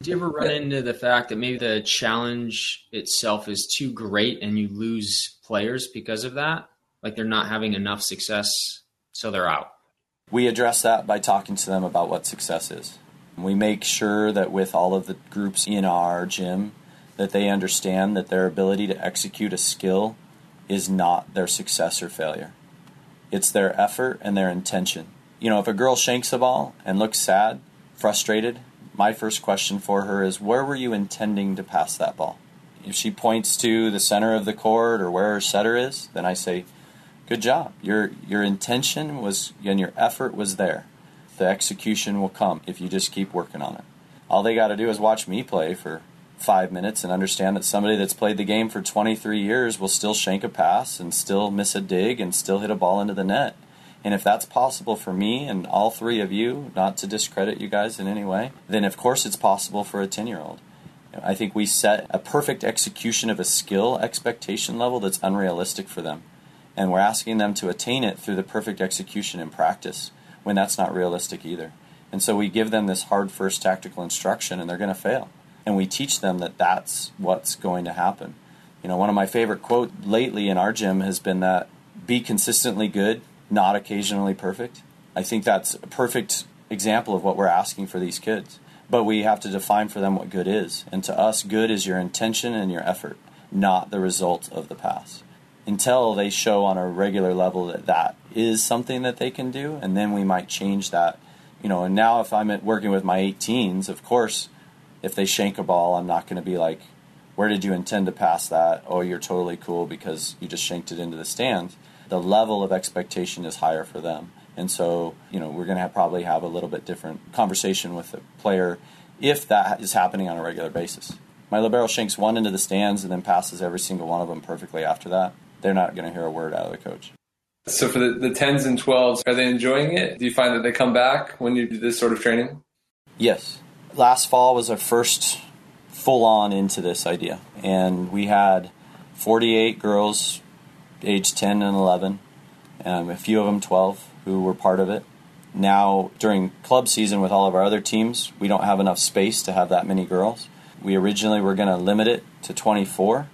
[SPEAKER 2] Do you ever run into the fact that maybe the challenge itself is too great and you lose players because of that? Like they're not having enough success, so they're out.
[SPEAKER 5] We address that by talking to them about what success is. We make sure that with all of the groups in our gym that they understand that their ability to execute a skill is not their success or failure. It's their effort and their intention. You know, if a girl shanks a ball and looks sad, frustrated, my first question for her is, where were you intending to pass that ball? If she points to the center of the court or where her setter is, then I say, good job. Your your intention was and your effort was there. The execution will come if you just keep working on it. All they got to do is watch me play for five minutes and understand that somebody that's played the game for twenty-three years will still shank a pass and still miss a dig and still hit a ball into the net. And if that's possible for me and all three of you, not to discredit you guys in any way, then of course it's possible for a ten-year-old. I think we set a perfect execution of a skill expectation level that's unrealistic for them. And we're asking them to attain it through the perfect execution in practice when that's not realistic either. And so we give them this hard first tactical instruction and they're going to fail. And we teach them that that's what's going to happen. You know, one of my favorite quotes lately in our gym has been that be consistently good, not occasionally perfect. I think that's a perfect example of what we're asking for these kids. But we have to define for them what good is. And to us, good is your intention and your effort, not the result of the pass. Until they show on a regular level that that is something that they can do, and then we might change that. You know, and now if I'm working with my eighteens, of course, if they shank a ball, I'm not going to be like, where did you intend to pass that? Oh, you're totally cool because you just shanked it into the stands. The level of expectation is higher for them. And so, you know, we're going to have probably have a little bit different conversation with the player if that is happening on a regular basis. My libero shanks one into the stands and then passes every single one of them perfectly after that. They're not going to hear a word out of the coach.
[SPEAKER 3] So for the, the tens and twelves, are they enjoying it? Do you find that they come back when you do this sort of training?
[SPEAKER 5] Yes. Last fall was our first full-on into this idea. And we had forty-eight girls aged ten and eleven, um, a few of them twelve, who were part of it. Now, during club season with all of our other teams, we don't have enough space to have that many girls. We originally were going to limit it to twenty-four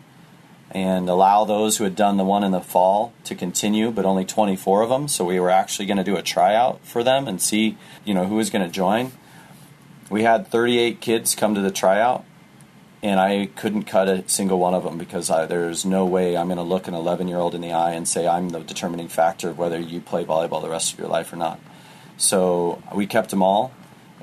[SPEAKER 5] and allow those who had done the one in the fall to continue, but only twenty-four of them. So we were actually going to do a tryout for them and see, you know, who was going to join. We had thirty-eight kids come to the tryout, and I couldn't cut a single one of them because I, there's no way I'm going to look an eleven-year-old in the eye and say I'm the determining factor of whether you play volleyball the rest of your life or not. So we kept them all,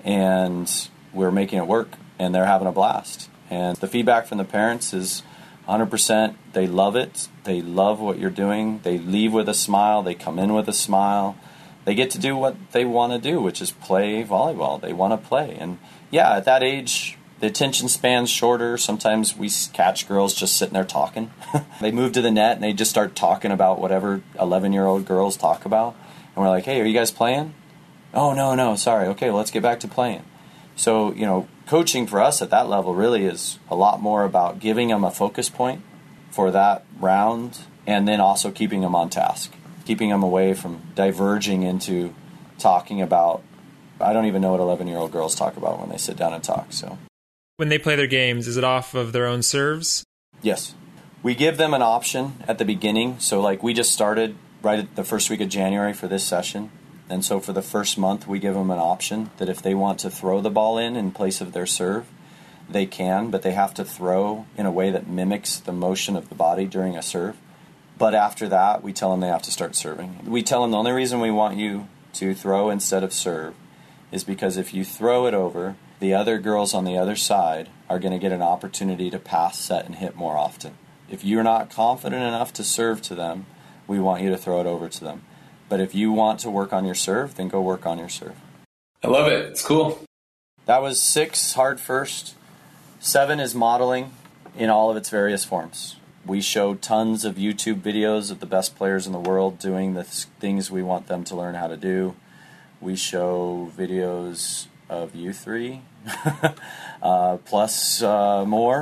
[SPEAKER 5] and we're making it work, and they're having a blast. And the feedback from the parents is one hundred percent. They love it. They love what you're doing. They leave with a smile. They come in with a smile. They get to do what they want to do, which is play volleyball. They want to play. And, yeah, at that age, the attention span's shorter. Sometimes we catch girls just sitting there talking. They move to the net, and they just start talking about whatever eleven-year-old girls talk about. And we're like, hey, are you guys playing? Oh, no, no, sorry. Okay, well, let's get back to playing. So, you know, coaching for us at that level really is a lot more about giving them a focus point for that round and then also keeping them on task, keeping them away from diverging into talking about, I don't even know what eleven-year-old girls talk about when they sit down and talk. So,
[SPEAKER 1] when they play their games, is it off of their own serves?
[SPEAKER 5] Yes. We give them an option at the beginning. So, like, we just started right at the first week of January for this session. And so for the first month, we give them an option that if they want to throw the ball in in place of their serve, they can, but they have to throw in a way that mimics the motion of the body during a serve. But after that, we tell them they have to start serving. We tell them the only reason we want you to throw instead of serve is because if you throw it over, the other girls on the other side are going to get an opportunity to pass, set, and hit more often. If you're not confident enough to serve to them, we want you to throw it over to them. But if you want to work on your serve, then go work on your serve.
[SPEAKER 3] I love it. It's cool.
[SPEAKER 5] That was six, hard first. Seven is modeling in all of its various forms. We show tons of YouTube videos of the best players in the world doing the things we want them to learn how to do. We show videos of you three, uh, plus uh, more.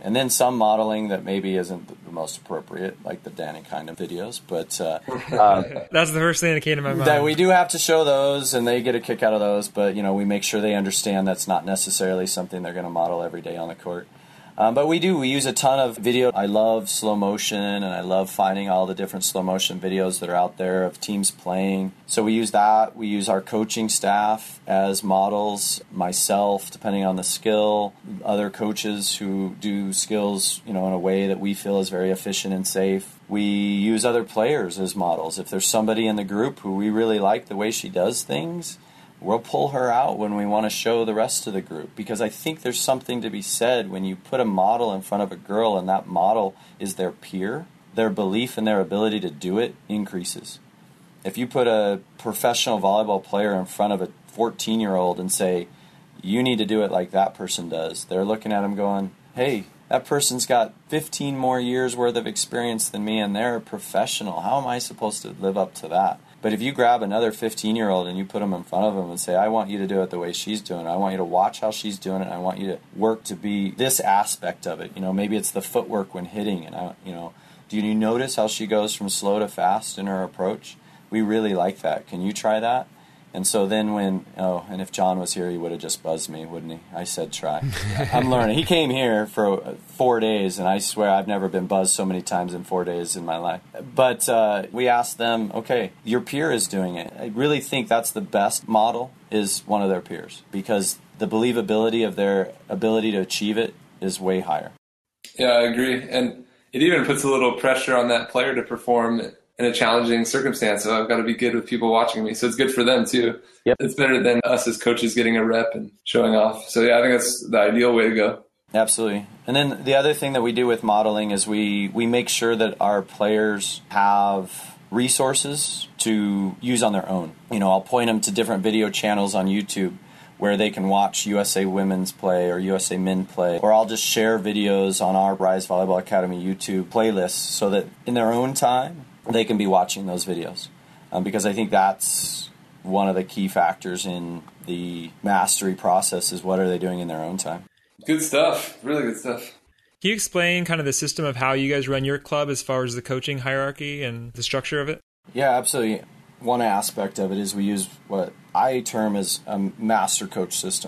[SPEAKER 5] And then some modeling that maybe isn't the most appropriate, like the Danny kind of videos. But uh,
[SPEAKER 1] uh, that's the first thing that came to my mind.
[SPEAKER 5] That we do have to show those, and they get a kick out of those. But you know, we make sure they understand that's not necessarily something they're going to model every day on the court. Um, but we do. We use a ton of video. I love slow motion, and I love finding all the different slow motion videos that are out there of teams playing. So we use that. We use our coaching staff as models, myself, depending on the skill, other coaches who do skills, you know, in a way that we feel is very efficient and safe. We use other players as models. If there's somebody in the group who we really like the way she does things, we'll pull her out when we want to show the rest of the group, because I think there's something to be said when you put a model in front of a girl and that model is their peer, their belief in their ability to do it increases. If you put a professional volleyball player in front of a fourteen-year-old and say, you need to do it like that person does, they're looking at him going, hey, that person's got fifteen more years worth of experience than me and they're a professional. How am I supposed to live up to that? But if you grab another fifteen-year-old and you put them in front of them and say, I want you to do it the way she's doing it. I want you to watch how she's doing it. I want you to work to be this aspect of it. You know, maybe it's the footwork when hitting. And, I, you know, do you notice how she goes from slow to fast in her approach? We really like that. Can you try that? And so then when, oh, and if John was here, he would have just buzzed me, wouldn't he? I said try. I'm learning. He came here for four days, and I swear I've never been buzzed so many times in four days in my life. But uh, we asked them, okay, your peer is doing it. I really think that's the best model, is one of their peers, because the believability of their ability to achieve it is way higher.
[SPEAKER 3] Yeah, I agree. And it even puts a little pressure on that player to perform in a challenging circumstance. So I've got to be good with people watching me. So it's good for them too.
[SPEAKER 4] Yep.
[SPEAKER 3] It's better than us as coaches getting a rep and showing off. So yeah, I think that's the ideal way to go.
[SPEAKER 5] Absolutely. And then the other thing that we do with modeling is we, we make sure that our players have resources to use on their own. You know, I'll point them to different video channels on YouTube where they can watch U S A Women's play or U S A Men play. Or I'll just share videos on our Rise Volleyball Academy YouTube playlists so that in their own time, they can be watching those videos, um, because I think that's one of the key factors in the mastery process is what are they doing in their own time.
[SPEAKER 3] Good stuff. Really good stuff.
[SPEAKER 1] Can you explain kind of the system of how you guys run your club as far as the coaching hierarchy and the structure of it?
[SPEAKER 5] Yeah, absolutely. One aspect of it is we use what I term as a master coach system.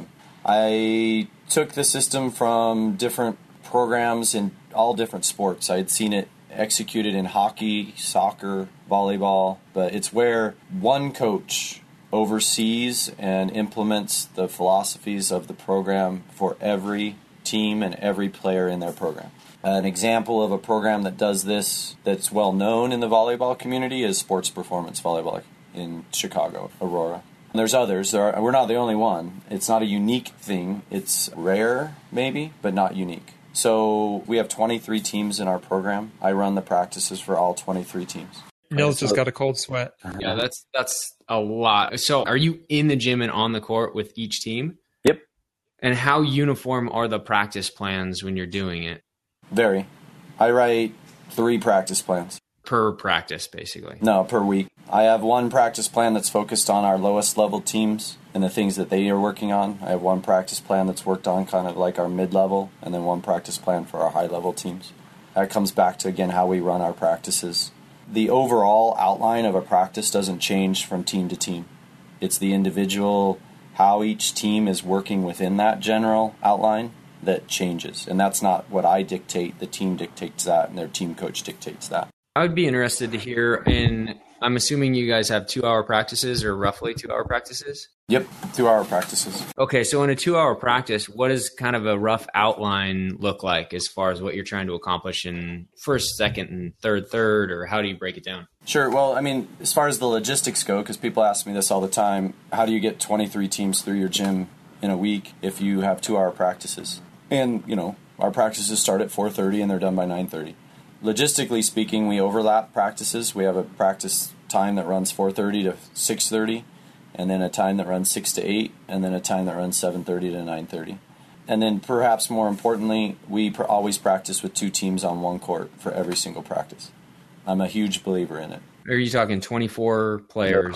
[SPEAKER 5] I took the system from different programs in all different sports. I had seen it executed in hockey, soccer, volleyball, but it's where one coach oversees and implements the philosophies of the program for every team and every player in their program. An example of a program that does this that's well known in the volleyball community is Sports Performance Volleyball in Chicago, Aurora. And there's others. There are, we're not the only one. It's not a unique thing. It's rare, maybe, but not unique. So we have twenty-three teams in our program. I run the practices for all twenty-three teams.
[SPEAKER 1] Nils just got a cold sweat.
[SPEAKER 2] Yeah, that's that's a lot. So are you in the gym and on the court with each team?
[SPEAKER 4] Yep.
[SPEAKER 2] And how uniform are the practice plans when you're doing it?
[SPEAKER 5] Very. I write three practice plans.
[SPEAKER 2] Per practice, basically?
[SPEAKER 5] No, per week. I have one practice plan that's focused on our lowest level teams and the things that they are working on. I have one practice plan that's worked on kind of like our mid-level, and then one practice plan for our high-level teams. That comes back to, again, how we run our practices. The overall outline of a practice doesn't change from team to team. It's the individual, how each team is working within that general outline that changes. And that's not what I dictate. The team dictates that, and their team coach dictates that.
[SPEAKER 2] I would be interested to hear, in, I'm assuming you guys have two-hour practices or roughly two-hour practices?
[SPEAKER 5] Yep, two-hour practices.
[SPEAKER 2] Okay, so in a two-hour practice, what does kind of a rough outline look like as far as what you're trying to accomplish in first, second, and third, third, or how do you break it down?
[SPEAKER 5] Sure. Well, I mean, as far as the logistics go, because people ask me this all the time, how do you get twenty-three teams through your gym in a week if you have two-hour practices? And, you know, our practices start at four thirty and they're done by nine thirty. Logistically speaking, we overlap practices. We have a practice time that runs four thirty to six thirty, and then a time that runs six to eight, and then a time that runs seven thirty to nine thirty. And then perhaps more importantly, we pr- always practice with two teams on one court for every single practice. I'm a huge believer in it.
[SPEAKER 2] Are you talking twenty-four players?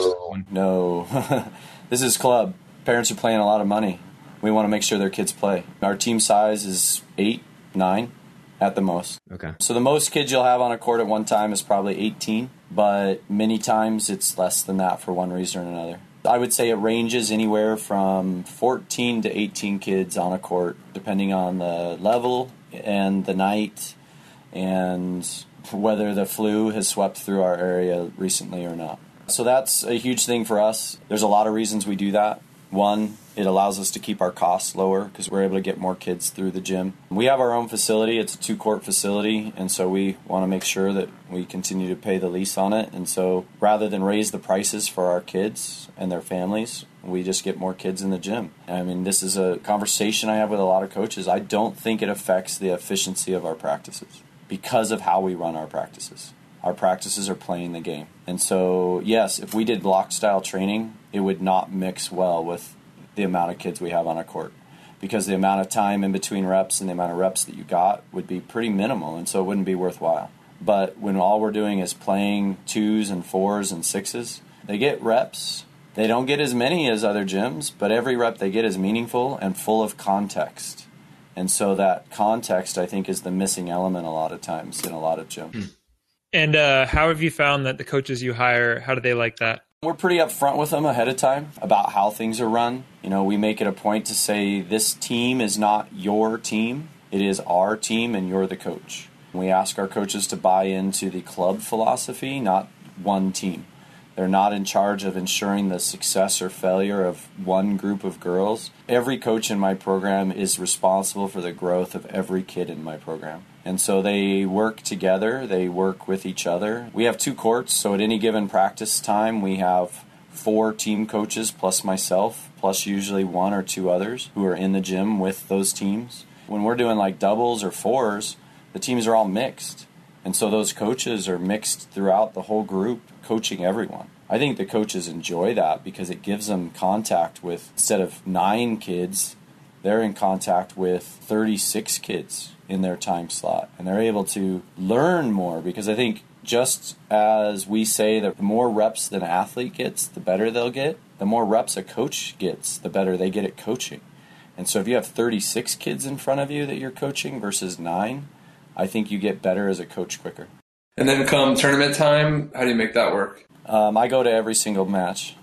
[SPEAKER 5] No. This is club. Parents are paying a lot of money. We want to make sure their kids play. Our team size is eight, nine. at the most.
[SPEAKER 2] Okay.
[SPEAKER 5] So the most kids you'll have on a court at one time is probably eighteen, but many times it's less than that for one reason or another. I would say it ranges anywhere from fourteen to eighteen kids on a court, depending on the level and the night and whether the flu has swept through our area recently or not. So that's a huge thing for us. There's a lot of reasons we do that. One, it allows us to keep our costs lower because we're able to get more kids through the gym. We have our own facility. It's a two-court facility, and so we want to make sure that we continue to pay the lease on it. And so rather than raise the prices for our kids and their families, we just get more kids in the gym. I mean, this is a conversation I have with a lot of coaches. I don't think it affects the efficiency of our practices because of how we run our practices. Our practices are playing the game. And so, yes, if we did block-style training, it would not mix well with the amount of kids we have on a court because the amount of time in between reps and the amount of reps that you got would be pretty minimal, and so it wouldn't be worthwhile. But when all we're doing is playing twos and fours and sixes, they get reps. They don't get as many as other gyms, but every rep they get is meaningful and full of context. And so that context, I think, is the missing element a lot of times in a lot of gyms.
[SPEAKER 1] And uh, how have you found that the coaches you hire, how do they like that?
[SPEAKER 5] We're pretty upfront with them ahead of time about how things are run. You know, we make it a point to say this team is not your team. It is our team and you're the coach. We ask our coaches to buy into the club philosophy, not one team. They're not in charge of ensuring the success or failure of one group of girls. Every coach in my program is responsible for the growth of every kid in my program. And so they work together, they work with each other. We have two courts, so at any given practice time, we have four team coaches plus myself, plus usually one or two others who are in the gym with those teams. When we're doing like doubles or fours, the teams are all mixed. And so those coaches are mixed throughout the whole group, coaching everyone. I think the coaches enjoy that because it gives them contact with, instead of nine kids, they're in contact with thirty-six kids in their time slot. And they're able to learn more because I think just as we say that the more reps that an athlete gets, the better they'll get, the more reps a coach gets, the better they get at coaching. And so if you have thirty-six kids in front of you that you're coaching versus nine, I think you get better as a coach quicker.
[SPEAKER 3] And then come tournament time, how do you make that work?
[SPEAKER 5] Um, I go to every single match.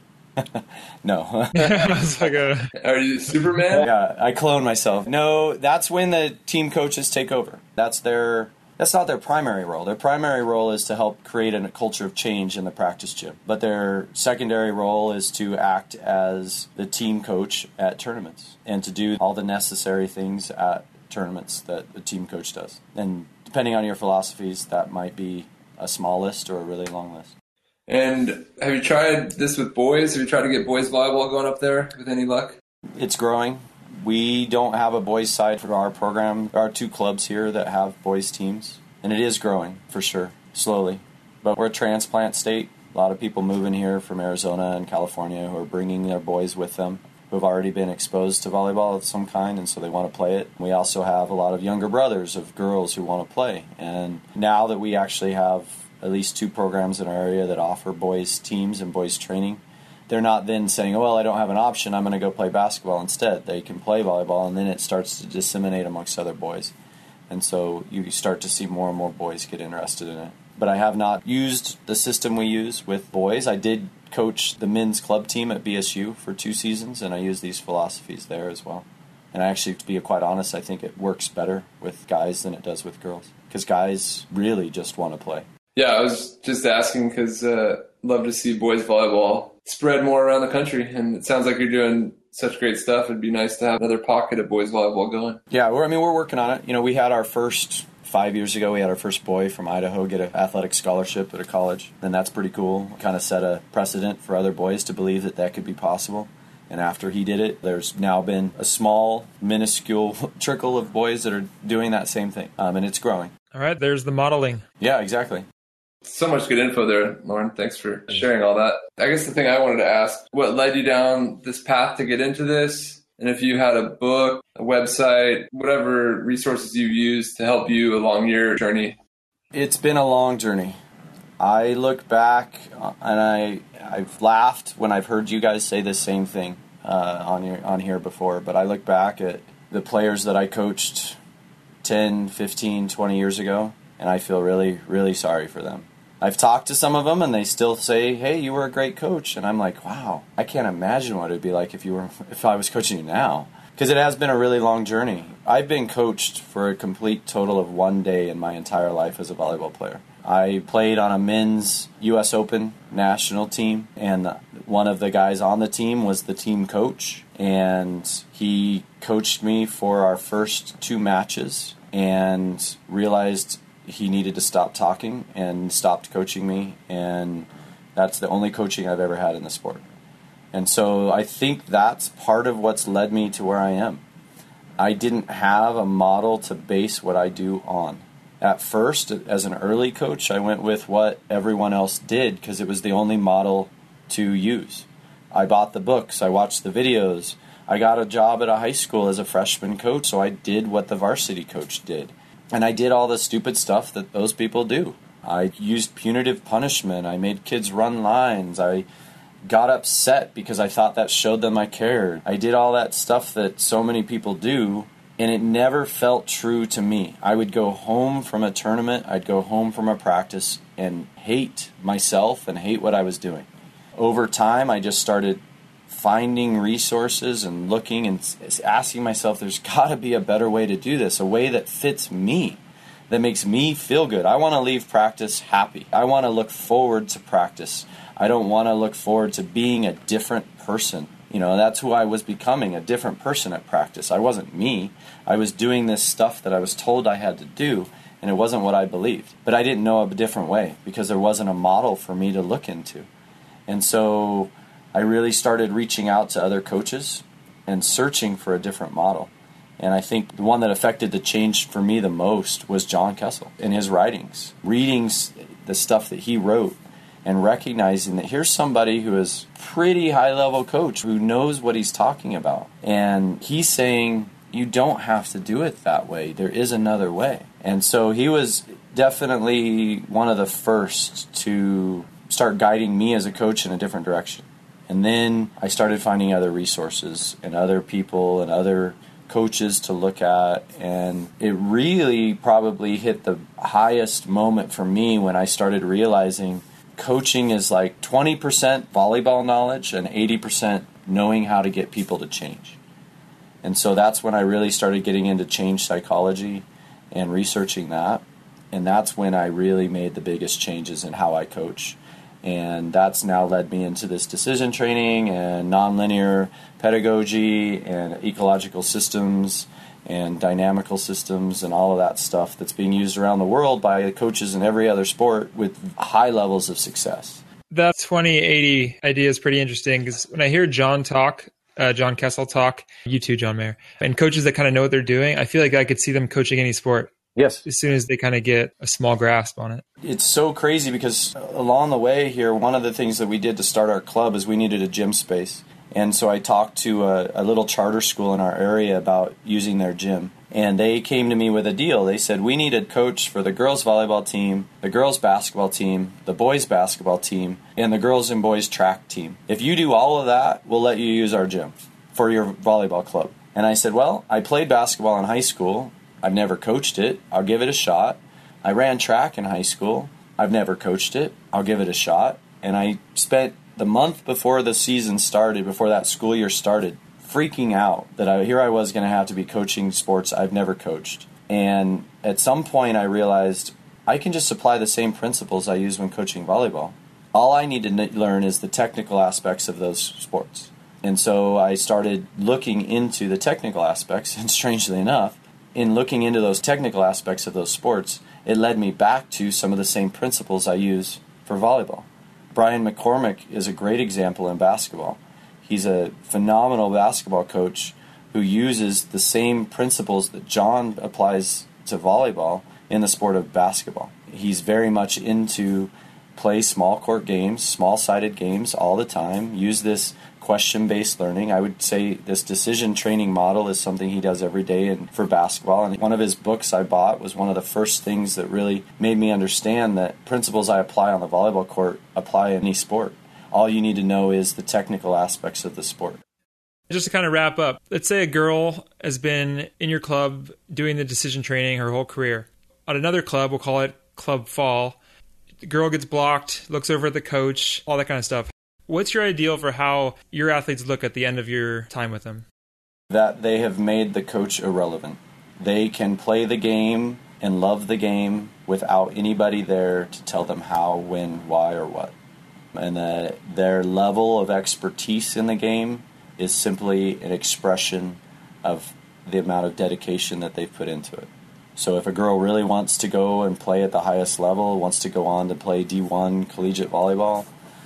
[SPEAKER 5] No.
[SPEAKER 1] It's like a...
[SPEAKER 3] Are you Superman?
[SPEAKER 5] Yeah, I clone myself. No, that's when the team coaches take over. That's their. That's not their primary role. Their primary role is to help create a culture of change in the practice gym. But their secondary role is to act as the team coach at tournaments and to do all the necessary things at tournaments that the team coach does. And depending on your philosophies, that might be a small list or a really long list.
[SPEAKER 3] And have you tried this with boys? Have you tried to get boys volleyball going up there with any luck?
[SPEAKER 5] It's growing. We don't have a boys side for our program. There are two clubs here that have boys teams, and it is growing for sure, slowly. But we're a transplant state. A lot of people moving here from Arizona and California who are bringing their boys with them, who have already been exposed to volleyball of some kind, and so they want to play it. We also have a lot of younger brothers of girls who want to play. And now that we actually have at least two programs in our area that offer boys teams and boys training, they're not then saying, oh, well, I don't have an option, I'm going to go play basketball instead. They can play volleyball, and then it starts to disseminate amongst other boys. And so you start to see more and more boys get interested in it. But I have not used the system we use with boys. I did coach the men's club team at B S U for two seasons, and I use these philosophies there as well. And actually, to be quite honest, I think it works better with guys than it does with girls, because guys really just want to play.
[SPEAKER 3] Yeah, I was just asking because uh, love to see boys volleyball spread more around the country, and it sounds like you're doing such great stuff. It'd be nice to have another pocket of boys volleyball going.
[SPEAKER 5] Yeah, we're, I mean, we're working on it. You know, we had our first, five years ago, we had our first boy from Idaho get an athletic scholarship at a college, and that's pretty cool. Kind of set a precedent for other boys to believe that that could be possible. And after he did it, there's now been a small, minuscule trickle of boys that are doing that same thing, um, and it's growing.
[SPEAKER 1] All right, there's the modeling.
[SPEAKER 5] Yeah, exactly.
[SPEAKER 3] So much good info there, Lauren. Thanks for sharing all that. I guess the thing I wanted to ask, what led you down this path to get into this? And if you had a book, a website, whatever resources you used to help you along your journey.
[SPEAKER 5] It's been a long journey. I look back and I, I've laughed when I've heard you guys say the same thing uh, on, your, on here before, but I look back at the players that I coached ten, fifteen, twenty years ago, and I feel really, really sorry for them. I've talked to some of them, and they still say, hey, you were a great coach. And I'm like, wow, I can't imagine what it would be like if you were, if I was coaching you now. Because it has been a really long journey. I've been coached for a complete total of one day in my entire life as a volleyball player. I played on a men's U S Open national team, and one of the guys on the team was the team coach. And he coached me for our first two matches and realized he needed to stop talking and stopped coaching me, and that's the only coaching I've ever had in the sport. And so I think that's part of what's led me to where I am. I didn't have a model to base what I do on. At first, as an early coach, I went with what everyone else did because it was the only model to use. I bought the books, I watched the videos, I got a job at a high school as a freshman coach, so I did what the varsity coach did. And I did all the stupid stuff that those people do. I used punitive punishment. I made kids run lines. I got upset because I thought that showed them I cared. I did all that stuff that so many people do, and it never felt true to me. I would go home from a tournament, I'd go home from a practice, and hate myself and hate what I was doing. Over time, I just started finding resources and looking and asking myself, there's got to be a better way to do this, a way that fits me, that makes me feel good. I want to leave practice happy. I want to look forward to practice. I don't want to look forward to being a different person. You know, that's who I was becoming, a different person at practice. I wasn't me. I was doing this stuff that I was told I had to do, and it wasn't what I believed. But I didn't know a different way because there wasn't a model for me to look into. And so I really started reaching out to other coaches and searching for a different model. And I think the one that affected the change for me the most was John Kessel in his writings. Reading the stuff that he wrote and recognizing that here's somebody who is pretty high-level coach who knows what he's talking about. And he's saying, you don't have to do it that way. There is another way. And so he was definitely one of the first to start guiding me as a coach in a different direction. And then I started finding other resources and other people and other coaches to look at, and it really probably hit the highest moment for me when I started realizing coaching is like twenty percent volleyball knowledge and eighty percent knowing how to get people to change. And so that's when I really started getting into change psychology and researching that, and that's when I really made the biggest changes in how I coach. And that's now led me into this decision training and nonlinear pedagogy and ecological systems and dynamical systems and all of that stuff that's being used around the world by coaches in every other sport with high levels of success.
[SPEAKER 1] That twenty eighty idea is pretty interesting because when I hear John talk, uh, John Kessel talk, you too, John Mayer, and coaches that kind of know what they're doing, I feel like I could see them coaching any sport.
[SPEAKER 4] Yes.
[SPEAKER 1] As soon as they kind of get a small grasp on it.
[SPEAKER 5] It's so crazy because along the way here, one of the things that we did to start our club is we needed a gym space. And so I talked to a, a little charter school in our area about using their gym. And they came to me with a deal. They said, we need a coach for the girls volleyball team, the girls basketball team, the boys basketball team, and the girls and boys track team. If you do all of that, we'll let you use our gym for your volleyball club. And I said, well, I played basketball in high school. I've never coached it. I'll give it a shot. I ran track in high school. I've never coached it. I'll give it a shot. And I spent the month before the season started, before that school year started, freaking out that I, here I was going to have to be coaching sports I've never coached. And at some point I realized I can just apply the same principles I use when coaching volleyball. All I need to learn is the technical aspects of those sports. And so I started looking into the technical aspects, and strangely enough, in looking into those technical aspects of those sports, it led me back to some of the same principles I use for volleyball. Brian McCormick is a great example in basketball. He's a phenomenal basketball coach who uses the same principles that John applies to volleyball in the sport of basketball. He's very much into play small court games, small-sided games all the time, use this question-based learning. I would say this decision training model is something he does every day in, for basketball. And one of his books I bought was one of the first things that really made me understand that principles I apply on the volleyball court apply in any sport. All you need to know is the technical aspects of the sport.
[SPEAKER 1] Just to kind of wrap up, let's say a girl has been in your club doing the decision training her whole career. At another club, we'll call it Club Fall, the girl gets blocked, looks over at the coach, all that kind of stuff. What's your ideal for how your athletes look at the end of your time with them?
[SPEAKER 5] That they have made the coach irrelevant. They can play the game and love the game without anybody there to tell them how, when, why, or what. And that their level of expertise in the game is simply an expression of the amount of dedication that they've put into it. So if a girl really wants to go and play at the highest level, wants to go on to play D one collegiate volleyball,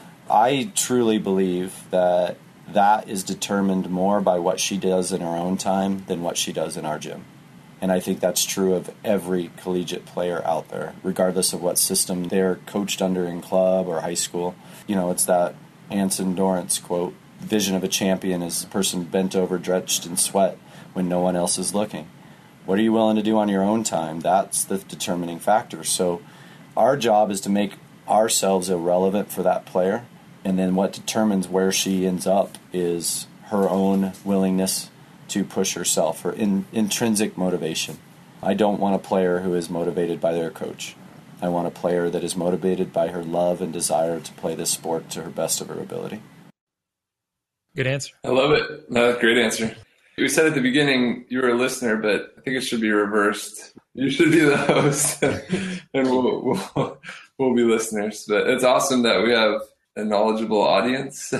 [SPEAKER 5] I truly believe that that is determined more by what she does in her own time than what she does in our gym. And I think that's true of every collegiate player out there, regardless of what system they're coached under in club or high school. You know, it's that Anson Dorrance quote, vision of a champion is a person bent over, drenched in sweat when no one else is looking. What are you willing to do on your own time? That's the determining factor. So our job is to make ourselves irrelevant for that player, and then what determines where she ends up is her own willingness to push herself, her in, intrinsic motivation. I don't want a player who is motivated by their coach. I want a player that is motivated by her love and desire to play this sport to her best of her ability.
[SPEAKER 1] Good answer.
[SPEAKER 3] I love it. No, great answer. We said at the beginning you were a listener, but I think it should be reversed. You should be the host, and we'll, we'll, we'll be listeners. But it's awesome that we have a knowledgeable audience,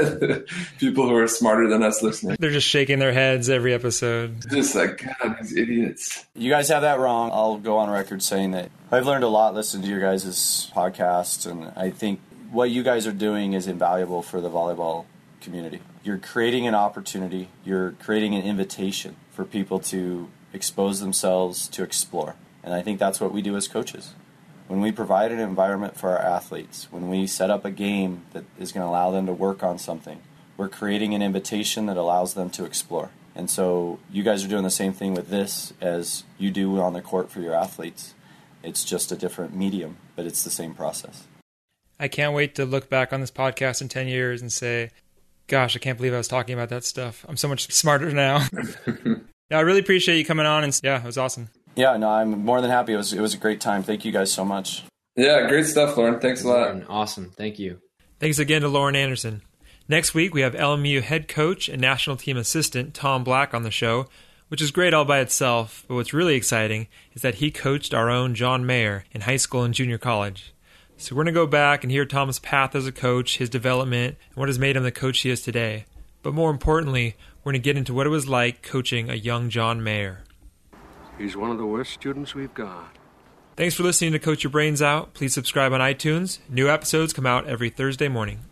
[SPEAKER 3] people who are smarter than us listening.
[SPEAKER 1] They're just shaking their heads every episode.
[SPEAKER 3] Just like, God, these idiots.
[SPEAKER 5] You guys have that wrong. I'll go on record saying that I've learned a lot listening to your guys' podcast, and I think what you guys are doing is invaluable for the volleyball community. You're creating an opportunity, you're creating an invitation for people to expose themselves, to explore. And I think that's what we do as coaches. When we provide an environment for our athletes, when we set up a game that is going to allow them to work on something, we're creating an invitation that allows them to explore. And so you guys are doing the same thing with this as you do on the court for your athletes. It's just a different medium, but it's the same process.
[SPEAKER 1] I can't wait to look back on this podcast in ten years and say, gosh, I can't believe I was talking about that stuff. I'm so much smarter now. Yeah, I really appreciate you coming on. And yeah, it was awesome.
[SPEAKER 5] Yeah, no, I'm more than happy. It was it was a great time. Thank you guys so much.
[SPEAKER 3] Yeah, great stuff, Lauren. Thanks a lot.
[SPEAKER 2] Awesome. Thank you.
[SPEAKER 1] Thanks again to Lauren Anderson. Next week, we have L M U head coach and national team assistant Tom Black on the show, which is great all by itself. But what's really exciting is that he coached our own John Mayer in high school and junior college. So we're going to go back and hear Tom's path as a coach, his development, and what has made him the coach he is today. But more importantly, we're going to get into what it was like coaching a young John Mayer.
[SPEAKER 6] He's one of the worst students we've got.
[SPEAKER 1] Thanks for listening to Coach Your Brains Out. Please subscribe on iTunes. New episodes come out every Thursday morning.